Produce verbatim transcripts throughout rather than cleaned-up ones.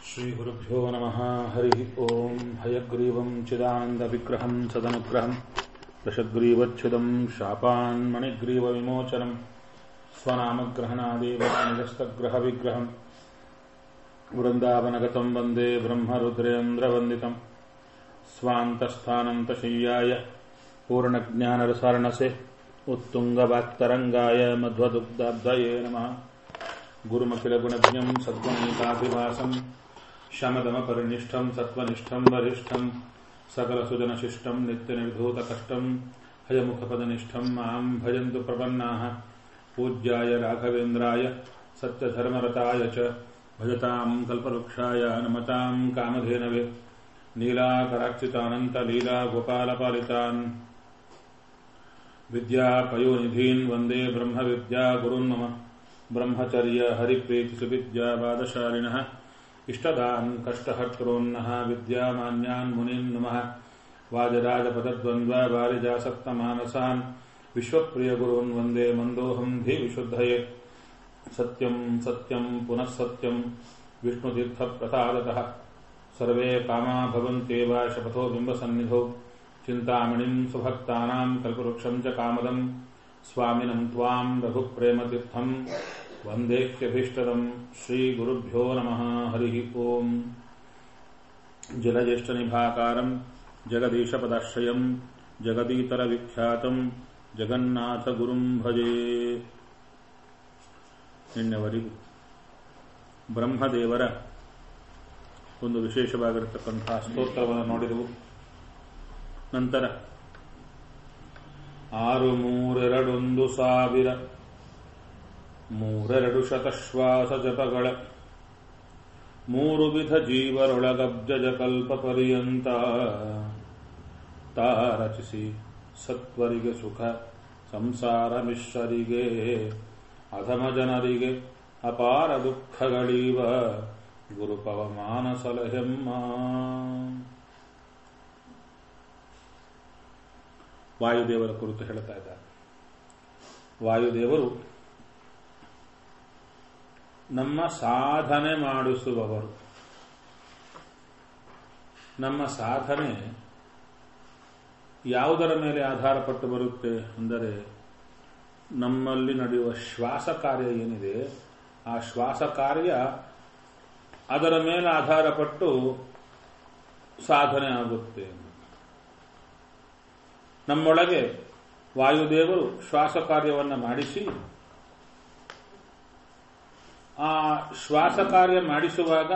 ಶ್ರೀಗುರುಭ್ಯೋ ನಮಃ. ಹರಿ ಓಂ. ಹಯಗ್ರೀವಂ ಚಿದಾನಂದವಿಗ್ರಹಂ ಸದನುಗ್ರಹಂ ದಶಗ್ರೀವಚ್ಛುದಂ ಶಾಪಾನ್ ಮಣಿಗ್ರೀವವಿಮೋಚನಂ ಸ್ವನಾಮಗ್ರಹಣಾದೇವ ನಿಜಸ್ಥಗ್ರಹವಿಗ್ರಹಂ ವೃಂದಾವನಗತಂ ವಂದೇ ಬ್ರಹ್ಮರುದ್ರೇಂದ್ರವಂದಿತಂ ಸ್ವಾಂತಸ್ಥಾನಂತಶಯ್ಯಾಯ ಪೂರ್ಣಜ್ಞಾನರಸಾರ್ಣಸೆ ಉತ್ತುಂಗವಾಕ್ತರಂಗಾಯ ಮಧ್ವದುಗ್ಧಾಬ್ಧಯೇ ನಮಃ. ಗುರುಮಖಿಲಗುಣಜ್ಞಂ ಸದ್ಗುಣೈಕಾಭಿಭಾಸಂ ಶಮದಮಪರಿನಿಷ್ಠಂ ಸತ್ವನಿಷ್ಠಂ ವರಿಷ್ಠಂ ಸಕಲಸುಜನಶಿಷ್ಟಂ ನಿತ್ಯನಿರ್ಧೂತಕಷ್ಟಂ ಹಯಮುಖಪದನಿಷ್ಠಂ ಮಾಂ ಭಜಂತು ಪ್ರಪನ್ನಾಃ. ಪೂಜ್ಯಾಯ ರಾಘವೇಂದ್ರಾಯ ಸತ್ಯಧರ್ಮರತಾಯ ಚ ಭಜತಾಂ ಕಲ್ಪವೃಕ್ಷಾಯ ನಮತಾಂ ಕಾಮಧೇನವೇ. ನೀಲಾಕರಾಕ್ಷಿತಾನಂತಲೀಲಾಗೋಪಾಲಪಾಲಿತಾನ್ ವಿದ್ಯಾಪಯೋನಿಧೀನ್ ವಂದೇ ಬ್ರಹ್ಮವಿದ್ಯಾಗುರುನ್ ಮಮ. ಬ್ರಹ್ಮಚರ್ಯ ಹರಿಪ್ರೀತಿ ಸುವಿದ್ಯಾವಾದಶಾಲಿನಃ ಇಷ್ಟದಾನ್ ಕಷ್ಟಹರ್ತॄನ್ನಃ ವಿದ್ಯಾಮಾನ್ಯಾನ್ ಮುನೀನ್ ನಮಃ. ವಾಜರಾಜಪದದ್ವಂದ್ವ ವಾರಿಜಾಸಕ್ತಮಾನಸಾನ್ ವಿಶ್ವಪ್ರಿಯಗುರುನ್ ವಂದೇ ಮಂದೋಹಂ ಧೀವಿಶುದ್ಧಯೇ. ಸತ್ಯಂ ಸತ್ಯಂ ಪುನಃ ಸತ್ಯಂ ವಿಷ್ಣುತೀರ್ಥಪ್ರಸಾದತಃ ಸರ್ವೇ ಕಾಮಾ ಭವಂತ್ಯೇವ ಶಪಥೋ ಬಿಂಬಸನ್ನಿಧೌ. ಚಿಂತಾಮಣಿಂ ಸುಭಕ್ತಾನಾಂ ಕಲ್ಪವೃಕ್ಷಂ ಚ ಕಾಮದಂ ಸ್ವಾಮಿನಂ ತ್ವಾಂ ರಘುಪ್ರೇಮತೀರ್ಥಂ ವಂದೇಹ್ಯಭೀಷ್ಟದಂ. ಶ್ರೀಗುರುಭ್ಯೋ ನಮಃ. ಹರಿ ಓಂ. ಜಲಜ್ಯೇಷ್ಠನಿಭಾಕಾರಂ ಜಗದೀಶಪದಾಶ್ರಯಂ ಜಗದೀತರವಿಖ್ಯಾತಂ ಜಗನ್ನಾಥಗುರುಂ ಭಜೆ. ನಿನ್ನೆವರೆಗೂ ಬ್ರಹ್ಮದೇವರ ಒಂದು ವಿಶೇಷವಾಗಿರತಕ್ಕಂಥ ಸ್ತೋತ್ರವನ್ನು ನೋಡಿದೆವು. ನಂತರ ಆರು ಮೂರೆರಡೊಂದು ಸಾವಿರ ಮೂರೆರಡು ಶತಶ್ವಾಸ ಜಪಗಳ ಮೂರು ವಿಧ ಜೀವರೊಳಗಬ್ಜಜ ಕಲ್ಪ ಪರ್ಯಂತ ತಾ ರಚಿಸಿ ಸತ್ವರಿಗೆ ಸುಖ ಸಂಸಾರ ಮಿಶ್ರರಿಗೆ ಅಧಮ ಜನರಿಗೆ ಅಪಾರ ದುಃಖಗಳೀವ ಗುರುಪವಮಾನ ಸಲಹೆಮ್ಮ. ವಾಯುದೇವರ ಕುರಿತು ಹೇಳ್ತಾ ಇದ್ದಾರೆ. ವಾಯುದೇವರು ನಮ್ಮ ಸಾಧನೆ ಮಾಡಿಸುವವರು. ನಮ್ಮ ಸಾಧನೆ ಯಾವುದರ ಮೇಲೆ ಆಧಾರಪಟ್ಟು ಬರುತ್ತೆ ಅಂದರೆ, ನಮ್ಮಲ್ಲಿ ನಡೆಯುವ ಶ್ವಾಸ ಕಾರ್ಯ ಏನಿದೆ ಆ ಶ್ವಾಸ ಕಾರ್ಯ ಅದರ ಮೇಲೆ ಆಧಾರಪಟ್ಟು ಸಾಧನೆ ಆಗುತ್ತೆ. ನಮ್ಮೊಳಗೆ ವಾಯುದೇವರು ಶ್ವಾಸ ಕಾರ್ಯವನ್ನು ಮಾಡಿಸಿ ಆ ಶ್ವಾಸ ಕಾರ್ಯ ಮಾಡಿಸುವಾಗ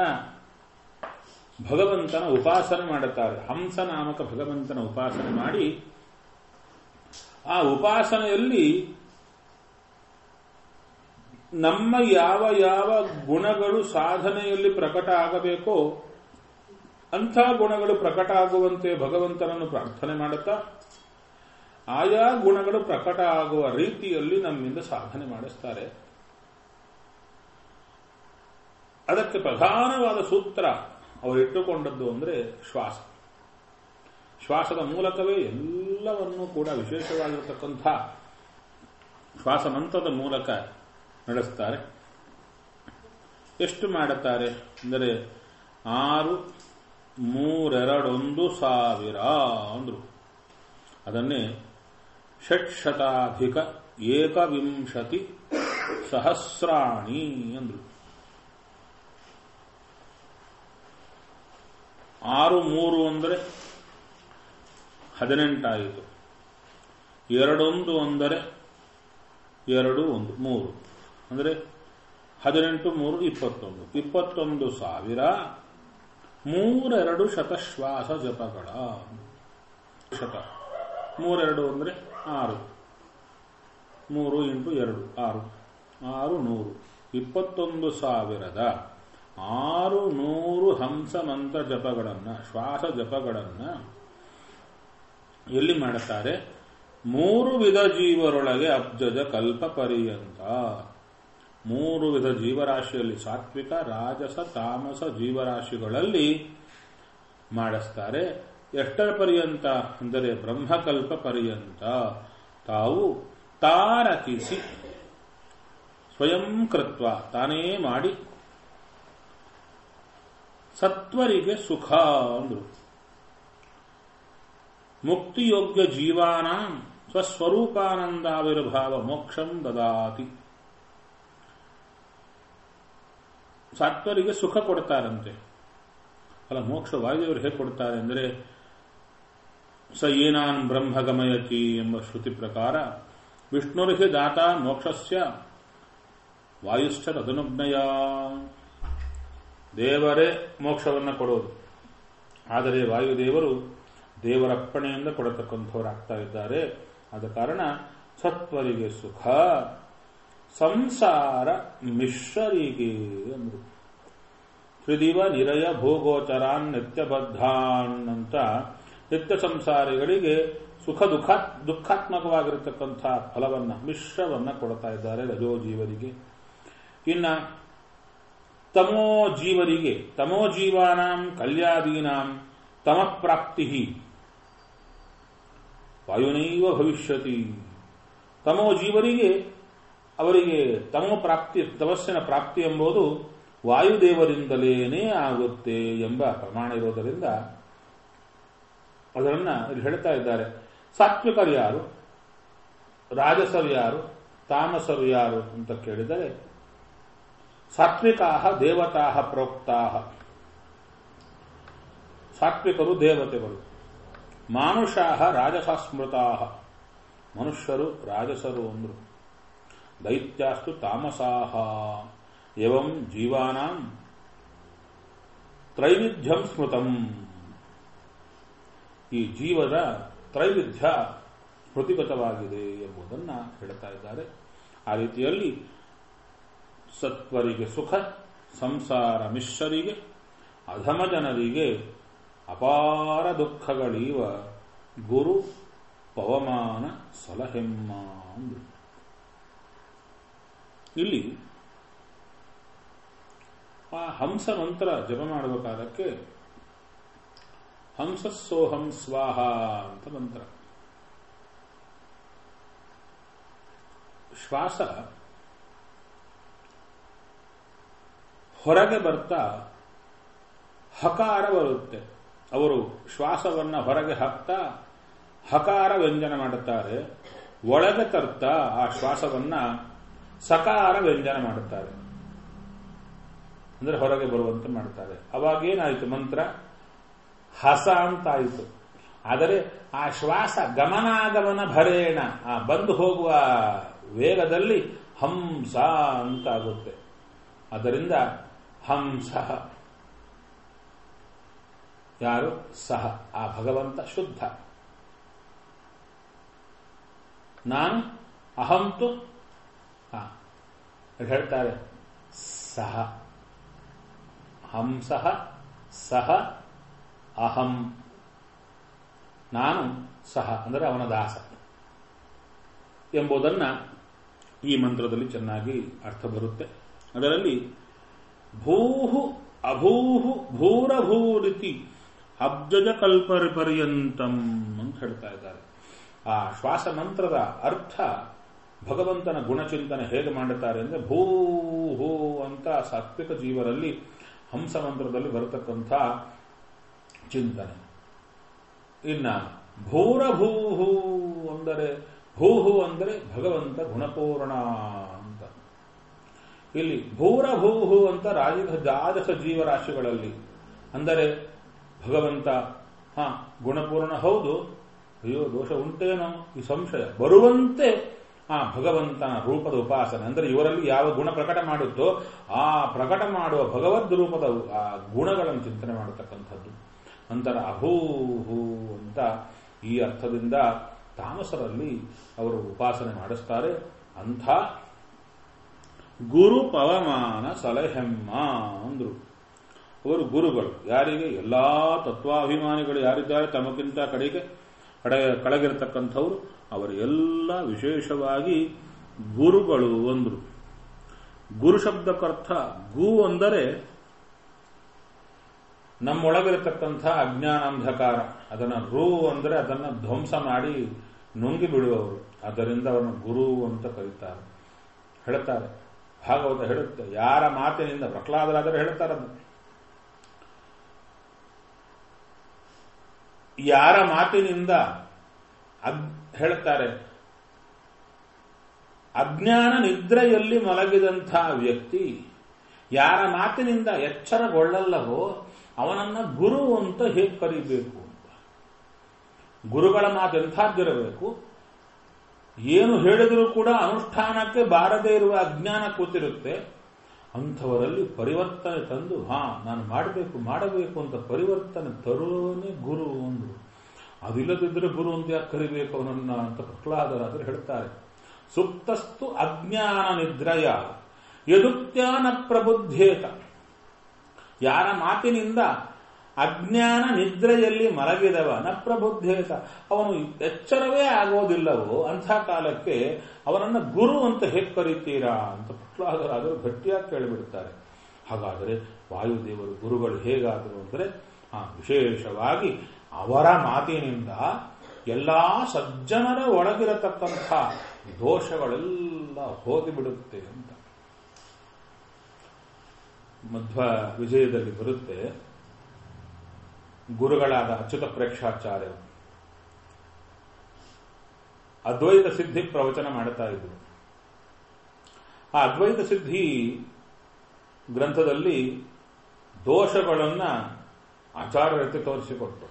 ಭಗವಂತನ ಉಪಾಸನೆ ಮಾಡುತ್ತಾರೆ. ಹಂಸ ನಾಮಕ ಭಗವಂತನ ಉಪಾಸನೆ ಮಾಡಿ ಆ ಉಪಾಸನೆಯಲ್ಲಿ ನಮ್ಮ ಯಾವ ಯಾವ ಗುಣಗಳು ಸಾಧನೆಯಲ್ಲಿ ಪ್ರಕಟ ಆಗಬೇಕೋ ಅಂಥ ಗುಣಗಳು ಪ್ರಕಟ ಆಗುವಂತೆ ಭಗವಂತನನ್ನು ಪ್ರಾರ್ಥನೆ ಮಾಡುತ್ತಾ ಆಯಾ ಗುಣಗಳು ಪ್ರಕಟ ಆಗುವ ರೀತಿಯಲ್ಲಿ ನಮ್ಮಿಂದ ಸಾಧನೆ ಮಾಡಿಸ್ತಾರೆ. ಅದಕ್ಕೆ ಪ್ರಧಾನವಾದ ಸೂತ್ರ ಅವರಿಟ್ಟುಕೊಂಡದ್ದು ಅಂದರೆ ಶ್ವಾಸ. ಶ್ವಾಸದ ಮೂಲಕವೇ ಎಲ್ಲವನ್ನೂ ಕೂಡ ವಿಶೇಷವಾಗಿರತಕ್ಕಂಥ ಶ್ವಾಸ ಮಂತ್ರದ ಮೂಲಕ ನಡೆಸ್ತಾರೆ. ಎಷ್ಟು ಮಾಡುತ್ತಾರೆ ಅಂದರೆ ಆರು ಮೂರೆರಡೊಂದು ಸಾವಿರ ಅಂದ್ರು. ಅದನ್ನೇ ಷಟ್ಶತಾಧಿಕ ಏಕವಿಂಶತಿ ಸಹಸ್ರಾಣಿ ಅಂದ್ರು. ಆರು ಮೂರು ಅಂದರೆ ಹದಿನೆಂಟಾಯಿತು. ಎರಡೊಂದು ಅಂದರೆ ಎರಡು ಒಂದು ಮೂರು ಅಂದರೆ ಹದಿನೆಂಟು ಮೂರು ಇಪ್ಪತ್ತೊಂದು ಇಪ್ಪತ್ತೊಂದು ಸಾವಿರ ಮೂರೆರಡು ಶತಶ್ವಾಸ ಜಪಗಳ. ಶತ ಮೂರೆರಡು ಅಂದರೆ ಆರು, ಮೂರು ಇಂಟು ಎರಡು ಆರು, ಆರು ನೂರು, ಇಪ್ಪತ್ತೊಂದು ಸಾವಿರದ ಆರು ನೂರು ಹಂಸ ಮಂತ್ರ ಜಪಗಳನ್ನು ಶ್ವಾಸ ಜಪಗಳನ್ನು ಎಲ್ಲಿ ಮಾಡುತ್ತಾರೆ? ಮೂರು ವಿಧ ಜೀವರೊಳಗೆ ಅಬ್ಜಜ ಕಲ್ಪ ಪರ್ಯಂತ. ಮೂರು ವಿಧ ಜೀವರಾಶಿಯಲ್ಲಿ ಸಾತ್ವಿಕ ರಾಜಸ ತಾಮಸ ಜೀವರಾಶಿಗಳಲ್ಲಿ ಮಾಡಿಸ್ತಾರೆ. ಎಷ್ಟರ ಪರ್ಯಂತ ಅಂದರೆ ಬ್ರಹ್ಮಕಲ್ಪ ಪರ್ಯಂತ. ತಾವು ತಾರಕಿಸಿ ಸ್ವಯಂ ಕೃತ್ವ ತಾನೇ ಮಾಡಿ ಸತ್ವರಿಗೆ ಸುಖ ಅಂದ್ರು. ಮುಕ್ತಿಯೋಗ್ಯ ಜೀವಾನ ಸ್ವಸ್ವರೂಪಾನಂದಾವಿರ್ಭಾವ ಮೋಕ್ಷಂ ದದಾತಿ. ಸತ್ವರಿಗೆ ಸುಖ ಕೊಡ್ತಾರಂತೆ. ಅಲ್ಲ, ಮೋಕ್ಷ ವಾಯುದೇವರು ಹೇಗೆ ಕೊಡ್ತಾರೆ ಅಂದರೆ, ಸ ಏನಾನ್ ಬ್ರಹ್ಮ ಗಮಯತಿ ಎಂಬ ಶ್ರುತಿ ಪ್ರಕಾರ ವಿಷ್ಣುರಿಗೆ ದಾತ ಮೋಕ್ಷಸ್ಯ ವಾಯುಶ್ಚ ತದನುಜ್ಞಯ. ದೇವರೇ ಮೋಕ್ಷವನ್ನು ಕೊಡೋದು, ಆದರೆ ವಾಯುದೇವರು ದೇವರಪ್ಪಣೆಯಿಂದ ಕೊಡತಕ್ಕಂಥವರಾಗ್ತಾ ಇದ್ದಾರೆ. ಆದ ಕಾರಣ ಸತ್ವರಿಗೆ ಸುಖ, ಸಂಸಾರ ಮಿಶ್ರರಿಗೆ ಅಂದರು. ತ್ರಿದಿವ ನಿರಯ ಭೋಗೋಚರಾನ್ ನಿತ್ಯಬದ್ಧಾನ್ ಅಂತ ನಿತ್ಯ ಸಂಸಾರಿಗಳಿಗೆ ಸುಖ ದುಃಖ ದುಃಖಾತ್ಮಕವಾಗಿರತಕ್ಕಂಥ ಫಲವನ್ನ ಮಿಶ್ರವನ್ನ ಕೊಡ್ತಾ ಇದ್ದಾರೆ ರಜೋ ಜೀವರಿಗೆ. ಇನ್ನ ತಮೋ ಜೀವರಿಗೆ, ತಮೋ ಜೀವಾನಾಂ ಕಲ್ಯಾದೀನಾಂ ತಮಪ್ರಾಪ್ತಿ ವಾಯುನೈವ ಭವಿಷ್ಯತಿ. ತಮೋ ಜೀವರಿಗೆ ಅವರಿಗೆ ತಮೋ ಪ್ರಾಪ್ತಿ, ತಮಸ್ಸಿನ ಪ್ರಾಪ್ತಿ ಎಂಬುದು ವಾಯುದೇವರಿಂದಲೇನೇ ಆಗುತ್ತೆ ಎಂಬ ಪ್ರಮಾಣ ಇರೋದರಿಂದ ಅದನ್ನ ಇಲ್ಲಿ ಹೇಳ್ತಾ ಇದ್ದಾರೆ. ಸಾತ್ವಿಕರು ಯಾರು, ರಾಜಸರು ಯಾರು, ತಾಮಸರು ಯಾರು ಅಂತ ಕೇಳಿದರೆ, ಸಾತ್ವಿಕಾ ದೇವತಾ ಪ್ರೋಕ್ತಾ. ಸಾತ್ವಿಕರು ದೇವತೆಗಳು, ಮಾನುಷಾಹ ರಾಜಸಸ್ಮೃತಾ, ಮನುಷ್ಯರು ರಾಜಸರು ಅಂದ್ರು. ದೈತ್ಯಾಸ್ತು ತಾಮಸಾಹ. ಏವಂ ಜೀವಾನಾಂ ತ್ರೈವಿಧ್ಯಂ ಸ್ಮೃತಂ. ಈ ಜೀವದ ತ್ರೈವಿಧ್ಯ ಸ್ಮೃತಿಗತವಾಗಿದೆ ಎಂಬುದನ್ನು ಹೇಳ್ತಾ ಇದ್ದಾರೆ. ಆ ರೀತಿಯಲ್ಲಿ ಸತ್ವರಿಗೆ ಸುಖ, ಸಂಸಾರ ಮಿಶ್ರರಿಗೆ, ಅಧಮ ಜನರಿಗೆ ಅಪಾರ ದುಃಖಗಳೀವ ಗುರು ಪವಮಾನ ಸಲಹೆಮ್ಮ ಅಂದ್ರು. ಇಲ್ಲಿ ಆ ಹಂಸ ಮಂತ್ರ ಜಪ ಮಾಡುವ ಕಾಲಕ್ಕೆ ಹಂಸಸ್ಸೋಹಂ ಸ್ವಾಹ ಅಂತ ಮಂತ್ರ. ಶ್ವಾಸ ಹೊರಗೆ ಬರ್ತಾ ಹಕಾರ ಬರುತ್ತೆ. ಅವರು ಶ್ವಾಸವನ್ನ ಹೊರಗೆ ಹಾಕ್ತಾ ಹಕಾರ ವ್ಯಂಜನ ಮಾಡುತ್ತಾರೆ. ಒಳಗೆ ತರ್ತಾ ಆ ಶ್ವಾಸವನ್ನ ಸಕಾರ ವ್ಯಂಜನ ಮಾಡುತ್ತಾರೆ, ಅಂದ್ರೆ ಹೊರಗೆ ಬರುವಂತೆ ಮಾಡ್ತಾರೆ. ಅವಾಗೇನಾಯಿತು ಮಂತ್ರ ಹಸ ಅಂತಾಯಿತು. ಆದರೆ ಆ ಶ್ವಾಸ ಗಮನಾಗಮನ ಭರೇಣ, ಆ ಬಂದು ಹೋಗುವ ವೇಗದಲ್ಲಿ ಹಂಸ ಅಂತಾಗುತ್ತೆ. ಅದರಿಂದ ಹಂಸ ಯಾರು? ಸಹ ಆ ಭಗವಂತ ಶುದ್ಧ. ನಾನು ಅಹಂತು ಹೇಳ್ತಾರೆ ಸಹ, ಹಂಸ ಸಹ ಅಹಂ, ನಾನು ಸಹ ಅಂದರೆ ಅವನ ದಾಸ ಎಂಬುದನ್ನು ಈ ಮಂತ್ರದಲ್ಲಿ ಚೆನ್ನಾಗಿ ಅರ್ಥ ಬರುತ್ತೆ. ಅದರಲ್ಲಿ ಭೂಹು ಅಭೂಹು ಭೂರಭೂರಿತಿ ಅಬ್ಜಜ ಕಲ್ಪರಿ ಪರ್ಯಂತಂ ಅಂತ ಹೇಳ್ತಾ ಇದ್ದಾರೆ. ಆ ಶ್ವಾಸ ಮಂತ್ರದ ಅರ್ಥ ಭಗವಂತನ ಗುಣಚಿಂತನೆ ಹೇಗೆ ಮಾಡುತ್ತಾರೆ ಅಂದರೆ, ಭೂ ಹೂ ಅಂತ ಸಾತ್ವಿಕ ಜೀವರಲ್ಲಿ ಹಂಸ ಮಂತ್ರದಲ್ಲಿ ಬರತಕ್ಕಂಥ ಚಿಂತನೆ. ಇನ್ನ ಭೂರಭೂಹು ಅಂದರೆ, ಭೂಹು ಅಂದರೆ ಭಗವಂತ ಗುಣಪೂರ್ಣ ಅಂತ. ಇಲ್ಲಿ ಭೂರಭೂಹು ಅಂತ ರಾಜ ರಾಜಸ ಜೀವರಾಶಿಗಳಲ್ಲಿ ಅಂದರೆ ಭಗವಂತ ಹಾ ಗುಣಪೂರ್ಣ ಹೌದು, ಅಯ್ಯೋ ದೋಷ ಉಂಟೇನೋ ಈ ಸಂಶಯ ಬರುವಂತೆ ಆ ಭಗವಂತನ ರೂಪದ ಉಪಾಸನೆ ಅಂದರೆ ಇವರಲ್ಲಿ ಯಾವ ಗುಣ ಪ್ರಕಟ ಮಾಡುತ್ತೋ ಆ ಪ್ರಕಟ ಮಾಡುವ ಭಗವದ್ ರೂಪದ ಆ ಗುಣಗಳನ್ನು ಚಿಂತನೆ ಮಾಡತಕ್ಕಂಥದ್ದು. ನಂತರ ಅಭೂಹು ಅಂತ ಈ ಅರ್ಥದಿಂದ ತಾಮಸರಲ್ಲಿ ಅವರು ಉಪಾಸನೆ ಮಾಡಿಸ್ತಾರೆ. ಅಂಥ ಗುರು ಪವಮಾನ ಸಲಹೆಮ್ಮ ಅಂದ್ರು. ಅವರು ಗುರುಗಳು ಯಾರಿಗೆ? ಎಲ್ಲಾ ತತ್ವಾಭಿಮಾನಿಗಳು ಯಾರಿದ್ದಾರೆ ತಮಗಿಂತ ಕಡೆಗೆ ಕಡೆ ಕೆಳಗಿರತಕ್ಕಂಥವ್ರು ಅವರು ಎಲ್ಲ ವಿಶೇಷವಾಗಿ ಗುರುಗಳು ಅಂದ್ರು. ಗುರು ಶಬ್ದಕ್ಕರ್ಥ ಗು ಅಂದರೆ ನಮ್ಮೊಳಗಿರತಕ್ಕಂಥ ಅಜ್ಞಾನಾಂಧಕಾರ, ಅದನ್ನ ರು ಅಂದರೆ ಅದನ್ನು ಧ್ವಂಸ ಮಾಡಿ ನುಂಗಿ ಬಿಡುವವರು. ಆದ್ದರಿಂದ ಅವರನ್ನು ಗುರು ಅಂತ ಕರೀತಾರೆ. ಹೇಳ್ತಾರೆ ಭಾಗವತ ಹೇಳುತ್ತೆ, ಯಾರ ಮಾತಿನಿಂದ ಪ್ರಹ್ಲಾದರಾದರೆ ಹೇಳ್ತಾರದು ಯಾರ ಮಾತಿನಿಂದ ಅಗ್ ಹೇಳ್ತಾರೆ ಅಜ್ಞಾನ ನಿದ್ರೆಯಲ್ಲಿ ಮಲಗಿದಂಥ ವ್ಯಕ್ತಿ ಯಾರ ಮಾತಿನಿಂದ ಎಚ್ಚರಗೊಳ್ಳಲ್ಲವೋ ಅವನನ್ನ ಗುರು ಅಂತ ಹೇಗೆ ಕರೀಬೇಕು ಅಂತ. ಗುರುಗಳ ಮಾತು ಎಂಥದ್ದಿರಬೇಕು, ಏನು ಹೇಳಿದರೂ ಕೂಡ ಅನುಷ್ಠಾನಕ್ಕೆ ಬಾರದೇ ಇರುವ ಅಜ್ಞಾನ ಕೂತಿರುತ್ತೆ. ಅಂಥವರಲ್ಲಿ ಪರಿವರ್ತನೆ ತಂದು ಹಾ ನಾನು ಮಾಡಬೇಕು ಮಾಡಬೇಕು ಅಂತ ಪರಿವರ್ತನೆ ತರೋನೇ ಗುರು ಅಂದ್ರು. ಅದಿಲ್ಲದಿದ್ದರೆ ಗುರು ಅಂತ ಯಾಕೆ ಕರಿಬೇಕು ಅವನನ್ನ ಅಂತ ಪ್ರಹ್ಲಾದರಾದರು ಹೇಳ್ತಾರೆ. ಸುಪ್ತಸ್ತು ಅಜ್ಞಾನ ನಿದ್ರಯ ಯದುತ್ಯಾನ ಪ್ರಬುದ್ಧೇತ. ಯಾರ ಮಾತಿನಿಂದ ಅಜ್ಞಾನ ನಿದ್ರೆಯಲ್ಲಿ ಮಲಗಿದವ ನ ಪ್ರಬುದ್ಧೇತ, ಅವನು ಎಚ್ಚರವೇ ಆಗೋದಿಲ್ಲವೋ ಅಂಥ ಕಾಲಕ್ಕೆ ಅವನನ್ನು ಗುರು ಅಂತ ಹೇಗೆ ಕರೀತೀರಾ ಅಂತ ಪ್ರಹ್ಲಾದರಾದರು ಗಟ್ಟಿಯಾಗಿ ಕೇಳಿಬಿಡ್ತಾರೆ. ಹಾಗಾದರೆ ವಾಯುದೇವರು ಗುರುಗಳು ಹೇಗಾದರು ಅಂದರೆ ಆ ವಿಶೇಷವಾಗಿ ಅವರ ಮಾತಿನಿಂದ ಎಲ್ಲಾ ಸಜ್ಜನರ ಒಳಗಿರತಕ್ಕಂಥ ದೋಷಗಳೆಲ್ಲ ಹೋಗಿಬಿಡುತ್ತೆ ಅಂತ. ಮಧ್ವ ವಿಜಯದಲ್ಲಿ ಬರುತ್ತೆ, ಗುರುಗಳಾದ ಅಚ್ಯುತ ಪ್ರೇಕ್ಷಾಚಾರ್ಯರು ಅದ್ವೈತ ಸಿದ್ಧಿ ಪ್ರವಚನ ಮಾಡ್ತಾ ಇದ್ರು. ಆ ಅದ್ವೈತ ಸಿದ್ಧಿ ಗ್ರಂಥದಲ್ಲಿ ದೋಷಗಳನ್ನ ಆಚಾರ್ಯರತೆ ತೋರಿಸಿಕೊಟ್ರು.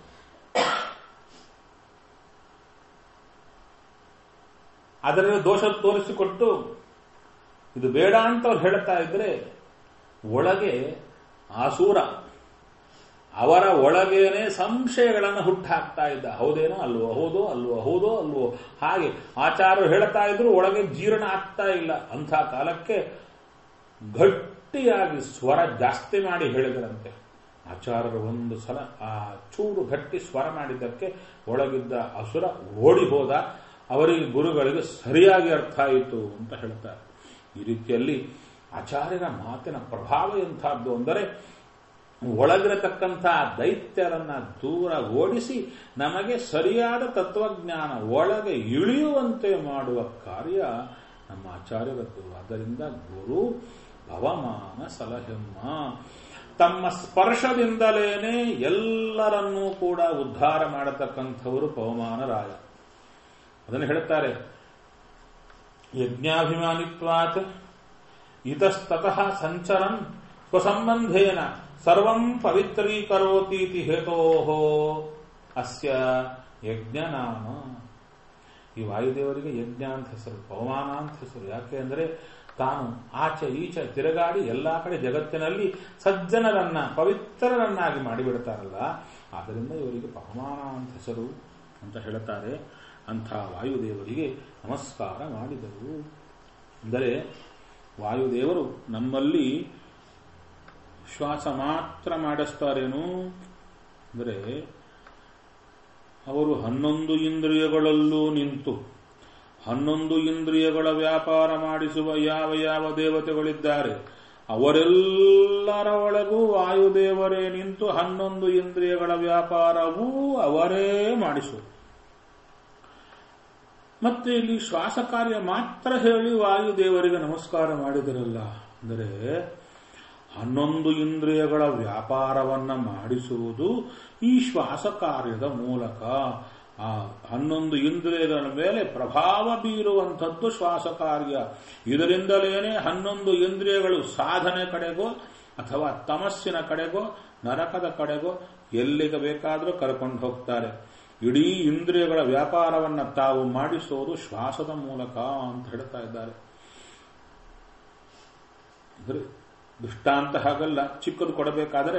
ಅದರಲ್ಲಿ ದೋಷ ತೋರಿಸಿಕೊಟ್ಟು ಇದು ಬೇಡ ಅಂತ ಅವ್ರು ಹೇಳ್ತಾ ಇದ್ರೆ ಒಳಗೆ ಆಸೂರ ಅವರ ಒಳಗೇನೆ ಸಂಶಯಗಳನ್ನು ಹುಟ್ಟಾಕ್ತಾ ಇದ್ದ. ಹೌದೇನೋ ಅಲ್ವೋ, ಹೌದೋ ಅಲ್ವೋ, ಹೌದೋ ಅಲ್ವೋ, ಹಾಗೆ ಆಚಾರ್ಯರು ಹೇಳ್ತಾ ಇದ್ರು, ಒಳಗೆ ಜೀರ್ಣ ಆಗ್ತಾ ಇಲ್ಲ. ಅಂಥ ಕಾಲಕ್ಕೆ ಗಟ್ಟಿಯಾಗಿ ಸ್ವರ ಜಾಸ್ತಿ ಮಾಡಿ ಹೇಳಿದರಂತೆ. ಆಚಾರ್ಯರು ಒಂದು ಸಲ ಆ ಚೂರು ಗಟ್ಟಿ ಸ್ವರ ಮಾಡಿದ್ದಕ್ಕೆ ಒಳಗಿದ್ದ ಅಸುರ ಓಡಿ ಹೋದ. ಅವರಿಗೆ ಗುರುಗಳಿಗೆ ಸರಿಯಾಗಿ ಅರ್ಥ ಆಯಿತು ಅಂತ ಹೇಳ್ತಾರೆ. ಈ ರೀತಿಯಲ್ಲಿ ಆಚಾರ್ಯರ ಮಾತಿನ ಪ್ರಭಾವ ಎಂಥದ್ದು ಅಂದರೆ ಒಳಗಿರತಕ್ಕಂಥ ದೈತ್ಯರನ್ನ ದೂರ ಓಡಿಸಿ ನಮಗೆ ಸರಿಯಾದ ತತ್ವಜ್ಞಾನ ಒಳಗೆ ಇಳಿಯುವಂತೆ ಮಾಡುವ ಕಾರ್ಯ ನಮ್ಮ ಆಚಾರ್ಯರದ್ದು. ಆದ್ದರಿಂದ ಗುರು ಭವಮಾನ ಸಲಹೆಮ್ಮ, ತಮ್ಮ ಸ್ಪರ್ಶದಿಂದಲೇನೆ ಎಲ್ಲರನ್ನೂ ಕೂಡ ಉದ್ಧಾರ ಮಾಡತಕ್ಕಂಥವರು ಪವಮಾನರಾಯ. ಅದನ್ನು ಹೇಳ್ತಾರೆ, ಯಜ್ಞಾಭಿಮಾನಿತ್ವಾತ್ ಇತಸ್ತತಃ ಸಂಚರನ್ ಸ್ವಸಂಬಂಧೇನ ಸರ್ವಂ ಪವಿತ್ರೀಕರೋತೀತಿ ಹೇತೋಹೋ ಅಸ್ಯ ಯಜ್ಞನಾಮ. ಈ ವಾಯುದೇವರಿಗೆ ಯಜ್ಞ ಅಂತ ಹೆಸರು, ಪವಮಾನ ಅಂತ ಹೆಸರು. ಯಾಕೆ ಅಂದರೆ ತಾನು ಆಚೆ ಈಚೆ ತಿರುಗಾಡಿ ಎಲ್ಲಾ ಕಡೆ ಜಗತ್ತಿನಲ್ಲಿ ಸಜ್ಜನರನ್ನ ಪವಿತ್ರರನ್ನಾಗಿ ಮಾಡಿಬಿಡ್ತಾರಲ್ಲ, ಆದ್ದರಿಂದ ಇವರಿಗೆ ಪವಮಾನ ಅಂತ ಹೆಸರು ಅಂತ ಹೇಳುತ್ತಾರೆ. ಅಂಥ ವಾಯುದೇವರಿಗೆ ನಮಸ್ಕಾರ ಮಾಡಿದರು. ಅಂದರೆ ವಾಯುದೇವರು ನಮ್ಮಲ್ಲಿ ಶ್ವಾಸ ಮಾತ್ರ ಮಾಡಿಸ್ತಾರೇನು ಅಂದರೆ ಅವರು ಹನ್ನೊಂದು ಇಂದ್ರಿಯಗಳಲ್ಲೂ ನಿಂತು ಹನ್ನೊಂದು ಇಂದ್ರಿಯಗಳ ವ್ಯಾಪಾರ ಮಾಡಿಸುವ ಯಾವ ಯಾವ ದೇವತೆಗಳಿದ್ದಾರೆ ಅವರೆಲ್ಲರ ಒಳಗೂ ವಾಯುದೇವರೇ ನಿಂತು ಹನ್ನೊಂದು ಇಂದ್ರಿಯಗಳ ವ್ಯಾಪಾರವೂ ಅವರೇ ಮಾಡಿಸುವರು. ಮತ್ತೆ ಇಲ್ಲಿ ಶ್ವಾಸ ಕಾರ್ಯ ಮಾತ್ರ ಹೇಳಿ ವಾಯುದೇವರಿಗೆ ನಮಸ್ಕಾರ ಮಾಡಿದರಲ್ಲ ಅಂದರೆ ಹನ್ನೊಂದು ಇಂದ್ರಿಯಗಳ ವ್ಯಾಪಾರವನ್ನ ಮಾಡಿಸುವುದು ಈ ಶ್ವಾಸ ಕಾರ್ಯದ ಮೂಲಕ. ಆ ಹನ್ನೊಂದು ಇಂದ್ರಿಯಗಳ ಮೇಲೆ ಪ್ರಭಾವ ಬೀರುವಂಥದ್ದು ಶ್ವಾಸ ಕಾರ್ಯ. ಇದರಿಂದಲೇನೆ ಹನ್ನೊಂದು ಇಂದ್ರಿಯಗಳು ಸಾಧನೆ ಕಡೆಗೋ ಅಥವಾ ತಮಸ್ಸಿನ ಕಡೆಗೋ ನರಕದ ಕಡೆಗೋ ಎಲ್ಲಿಗೆ ಬೇಕಾದರೂ ಕರ್ಕೊಂಡು ಹೋಗ್ತಾರೆ. ಇಡೀ ಇಂದ್ರಿಯಗಳ ವ್ಯಾಪಾರವನ್ನ ತಾವು ಮಾಡಿಸೋದು ಶ್ವಾಸದ ಮೂಲಕ ಅಂತ ಹೇಳ್ತಾ ಇದ್ದಾರೆ. ದೃಷ್ಟಾಂತ ಹಾಗಲ್ಲ, ಚಿಕ್ಕದು ಕೊಡಬೇಕಾದರೆ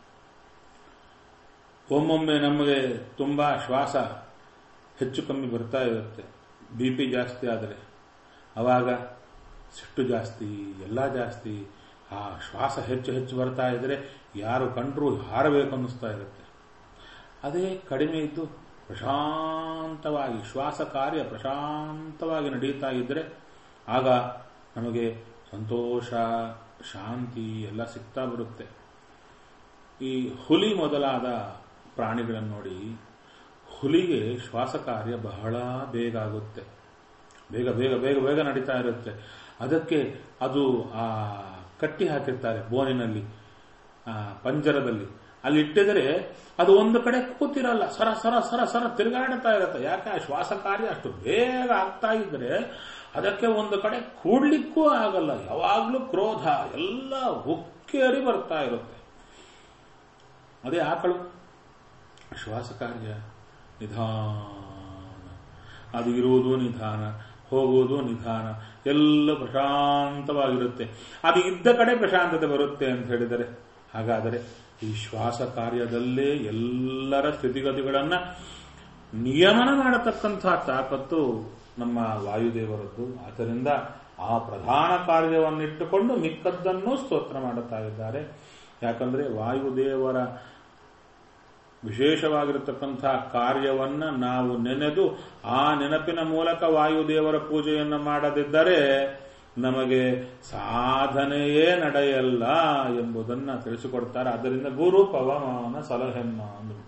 ಒಮ್ಮೊಮ್ಮೆ ನಮಗೆ ತುಂಬಾ ಶ್ವಾಸ ಹೆಚ್ಚು ಕಮ್ಮಿ ಬರ್ತಾ ಇರುತ್ತೆ. ಬಿ ಪಿ ಜಾಸ್ತಿ ಆದರೆ ಅವಾಗ ಸಿಟ್ಟು ಜಾಸ್ತಿ, ಎಲ್ಲ ಜಾಸ್ತಿ. ಆ ಶ್ವಾಸ ಹೆಚ್ಚು ಹೆಚ್ಚು ಬರ್ತಾ ಇದ್ರೆ ಯಾರು ಕಂಡ್ರೂ ಹಾರಬೇಕು ಅನ್ನಿಸ್ತಾ ಇರುತ್ತೆ. ಅದೇ ಕಡಿಮೆ ಇದ್ದು ಪ್ರಶಾಂತವಾಗಿ ಶ್ವಾಸ ಕಾರ್ಯ ಪ್ರಶಾಂತವಾಗಿ ನಡೀತಾ ಇದ್ರೆ ಆಗ ನಮಗೆ ಸಂತೋಷ, ಶಾಂತಿ ಎಲ್ಲ ಸಿಗ್ತಾ ಬರುತ್ತೆ. ಈ ಹುಲಿ ಮೊದಲಾದ ಪ್ರಾಣಿಗಳನ್ನು ನೋಡಿ, ಹುಲಿಗೆ ಶ್ವಾಸ ಕಾರ್ಯ ಬಹಳ ಬೇಗ ಆಗುತ್ತೆ, ಬೇಗ ಬೇಗ ಬೇಗ ಬೇಗ ನಡೀತಾ ಇರುತ್ತೆ. ಅದಕ್ಕೆ ಅದು ಆ ಕಟ್ಟಿ ಹಾಕಿರ್ತಾರೆ ಬೋನಿನಲ್ಲಿ, ಆ ಪಂಜರದಲ್ಲಿ. ಅಲ್ಲಿ ಇಟ್ಟಿದರೆ ಅದು ಒಂದು ಕಡೆ ಕೂತಿರಲ್ಲ, ಸರ ಸರ ಸರ ಸರ ತಿರುಗಾಡ್ತಾ ಇರುತ್ತೆ. ಯಾಕೆ ಆ ಶ್ವಾಸ ಕಾರ್ಯ ಅಷ್ಟು ಬೇಗ ಆಗ್ತಾ ಇದ್ರೆ ಅದಕ್ಕೆ ಒಂದು ಕಡೆ ಕೂಡ್ಲಿಕ್ಕೂ ಆಗಲ್ಲ. ಯಾವಾಗ್ಲೂ ಕ್ರೋಧ ಎಲ್ಲ ಉಕ್ಕೇರಿ ಬರ್ತಾ ಇರುತ್ತೆ. ಅದೇ ಆಕಳು ಶ್ವಾಸ ಕಾರ್ಯ ನಿಧಾನ, ಅದು ಇರುವುದು ನಿಧಾನ, ಹೋಗುವುದು ನಿಧಾನ, ಎಲ್ಲ ಪ್ರಶಾಂತವಾಗಿರುತ್ತೆ. ಅದು ಇದ್ದ ಕಡೆ ಪ್ರಶಾಂತತೆ ಬರುತ್ತೆ ಅಂತ ಹೇಳಿದರೆ, ಹಾಗಾದರೆ ಈ ಶ್ವಾಸ ಕಾರ್ಯದಲ್ಲೇ ಎಲ್ಲರ ಸ್ಥಿತಿಗತಿಗಳನ್ನ ನಿಯಮನ ಮಾಡತಕ್ಕಂತಹ ತಾಕತ್ತು ನಮ್ಮ ವಾಯುದೇವರದ್ದು. ಆದ್ದರಿಂದ ಆ ಪ್ರಧಾನ ಕಾರ್ಯವನ್ನಿಟ್ಟುಕೊಂಡು ಮಿಕ್ಕದ್ದನ್ನೂ ಸ್ತೋತ್ರ ಮಾಡುತ್ತಾ ಇದ್ದಾರೆ. ಯಾಕಂದ್ರೆ ವಾಯುದೇವರ ವಿಶೇಷವಾಗಿರತಕ್ಕಂತಹ ಕಾರ್ಯವನ್ನ ನಾವು ನೆನೆದು ಆ ನೆನಪಿನ ಮೂಲಕ ವಾಯುದೇವರ ಪೂಜೆಯನ್ನು ಮಾಡದಿದ್ದರೆ ನಮಗೆ ಸಾಧನೆಯೇ ನಡೆಯಲ್ಲ ಎಂಬುದನ್ನು ತಿಳಿಸಿಕೊಡ್ತಾರೆ. ಆದ್ದರಿಂದ ಗುರು ಪವಮಾನ ಸಲಹೆಮ್ಮ ಅಂದರು.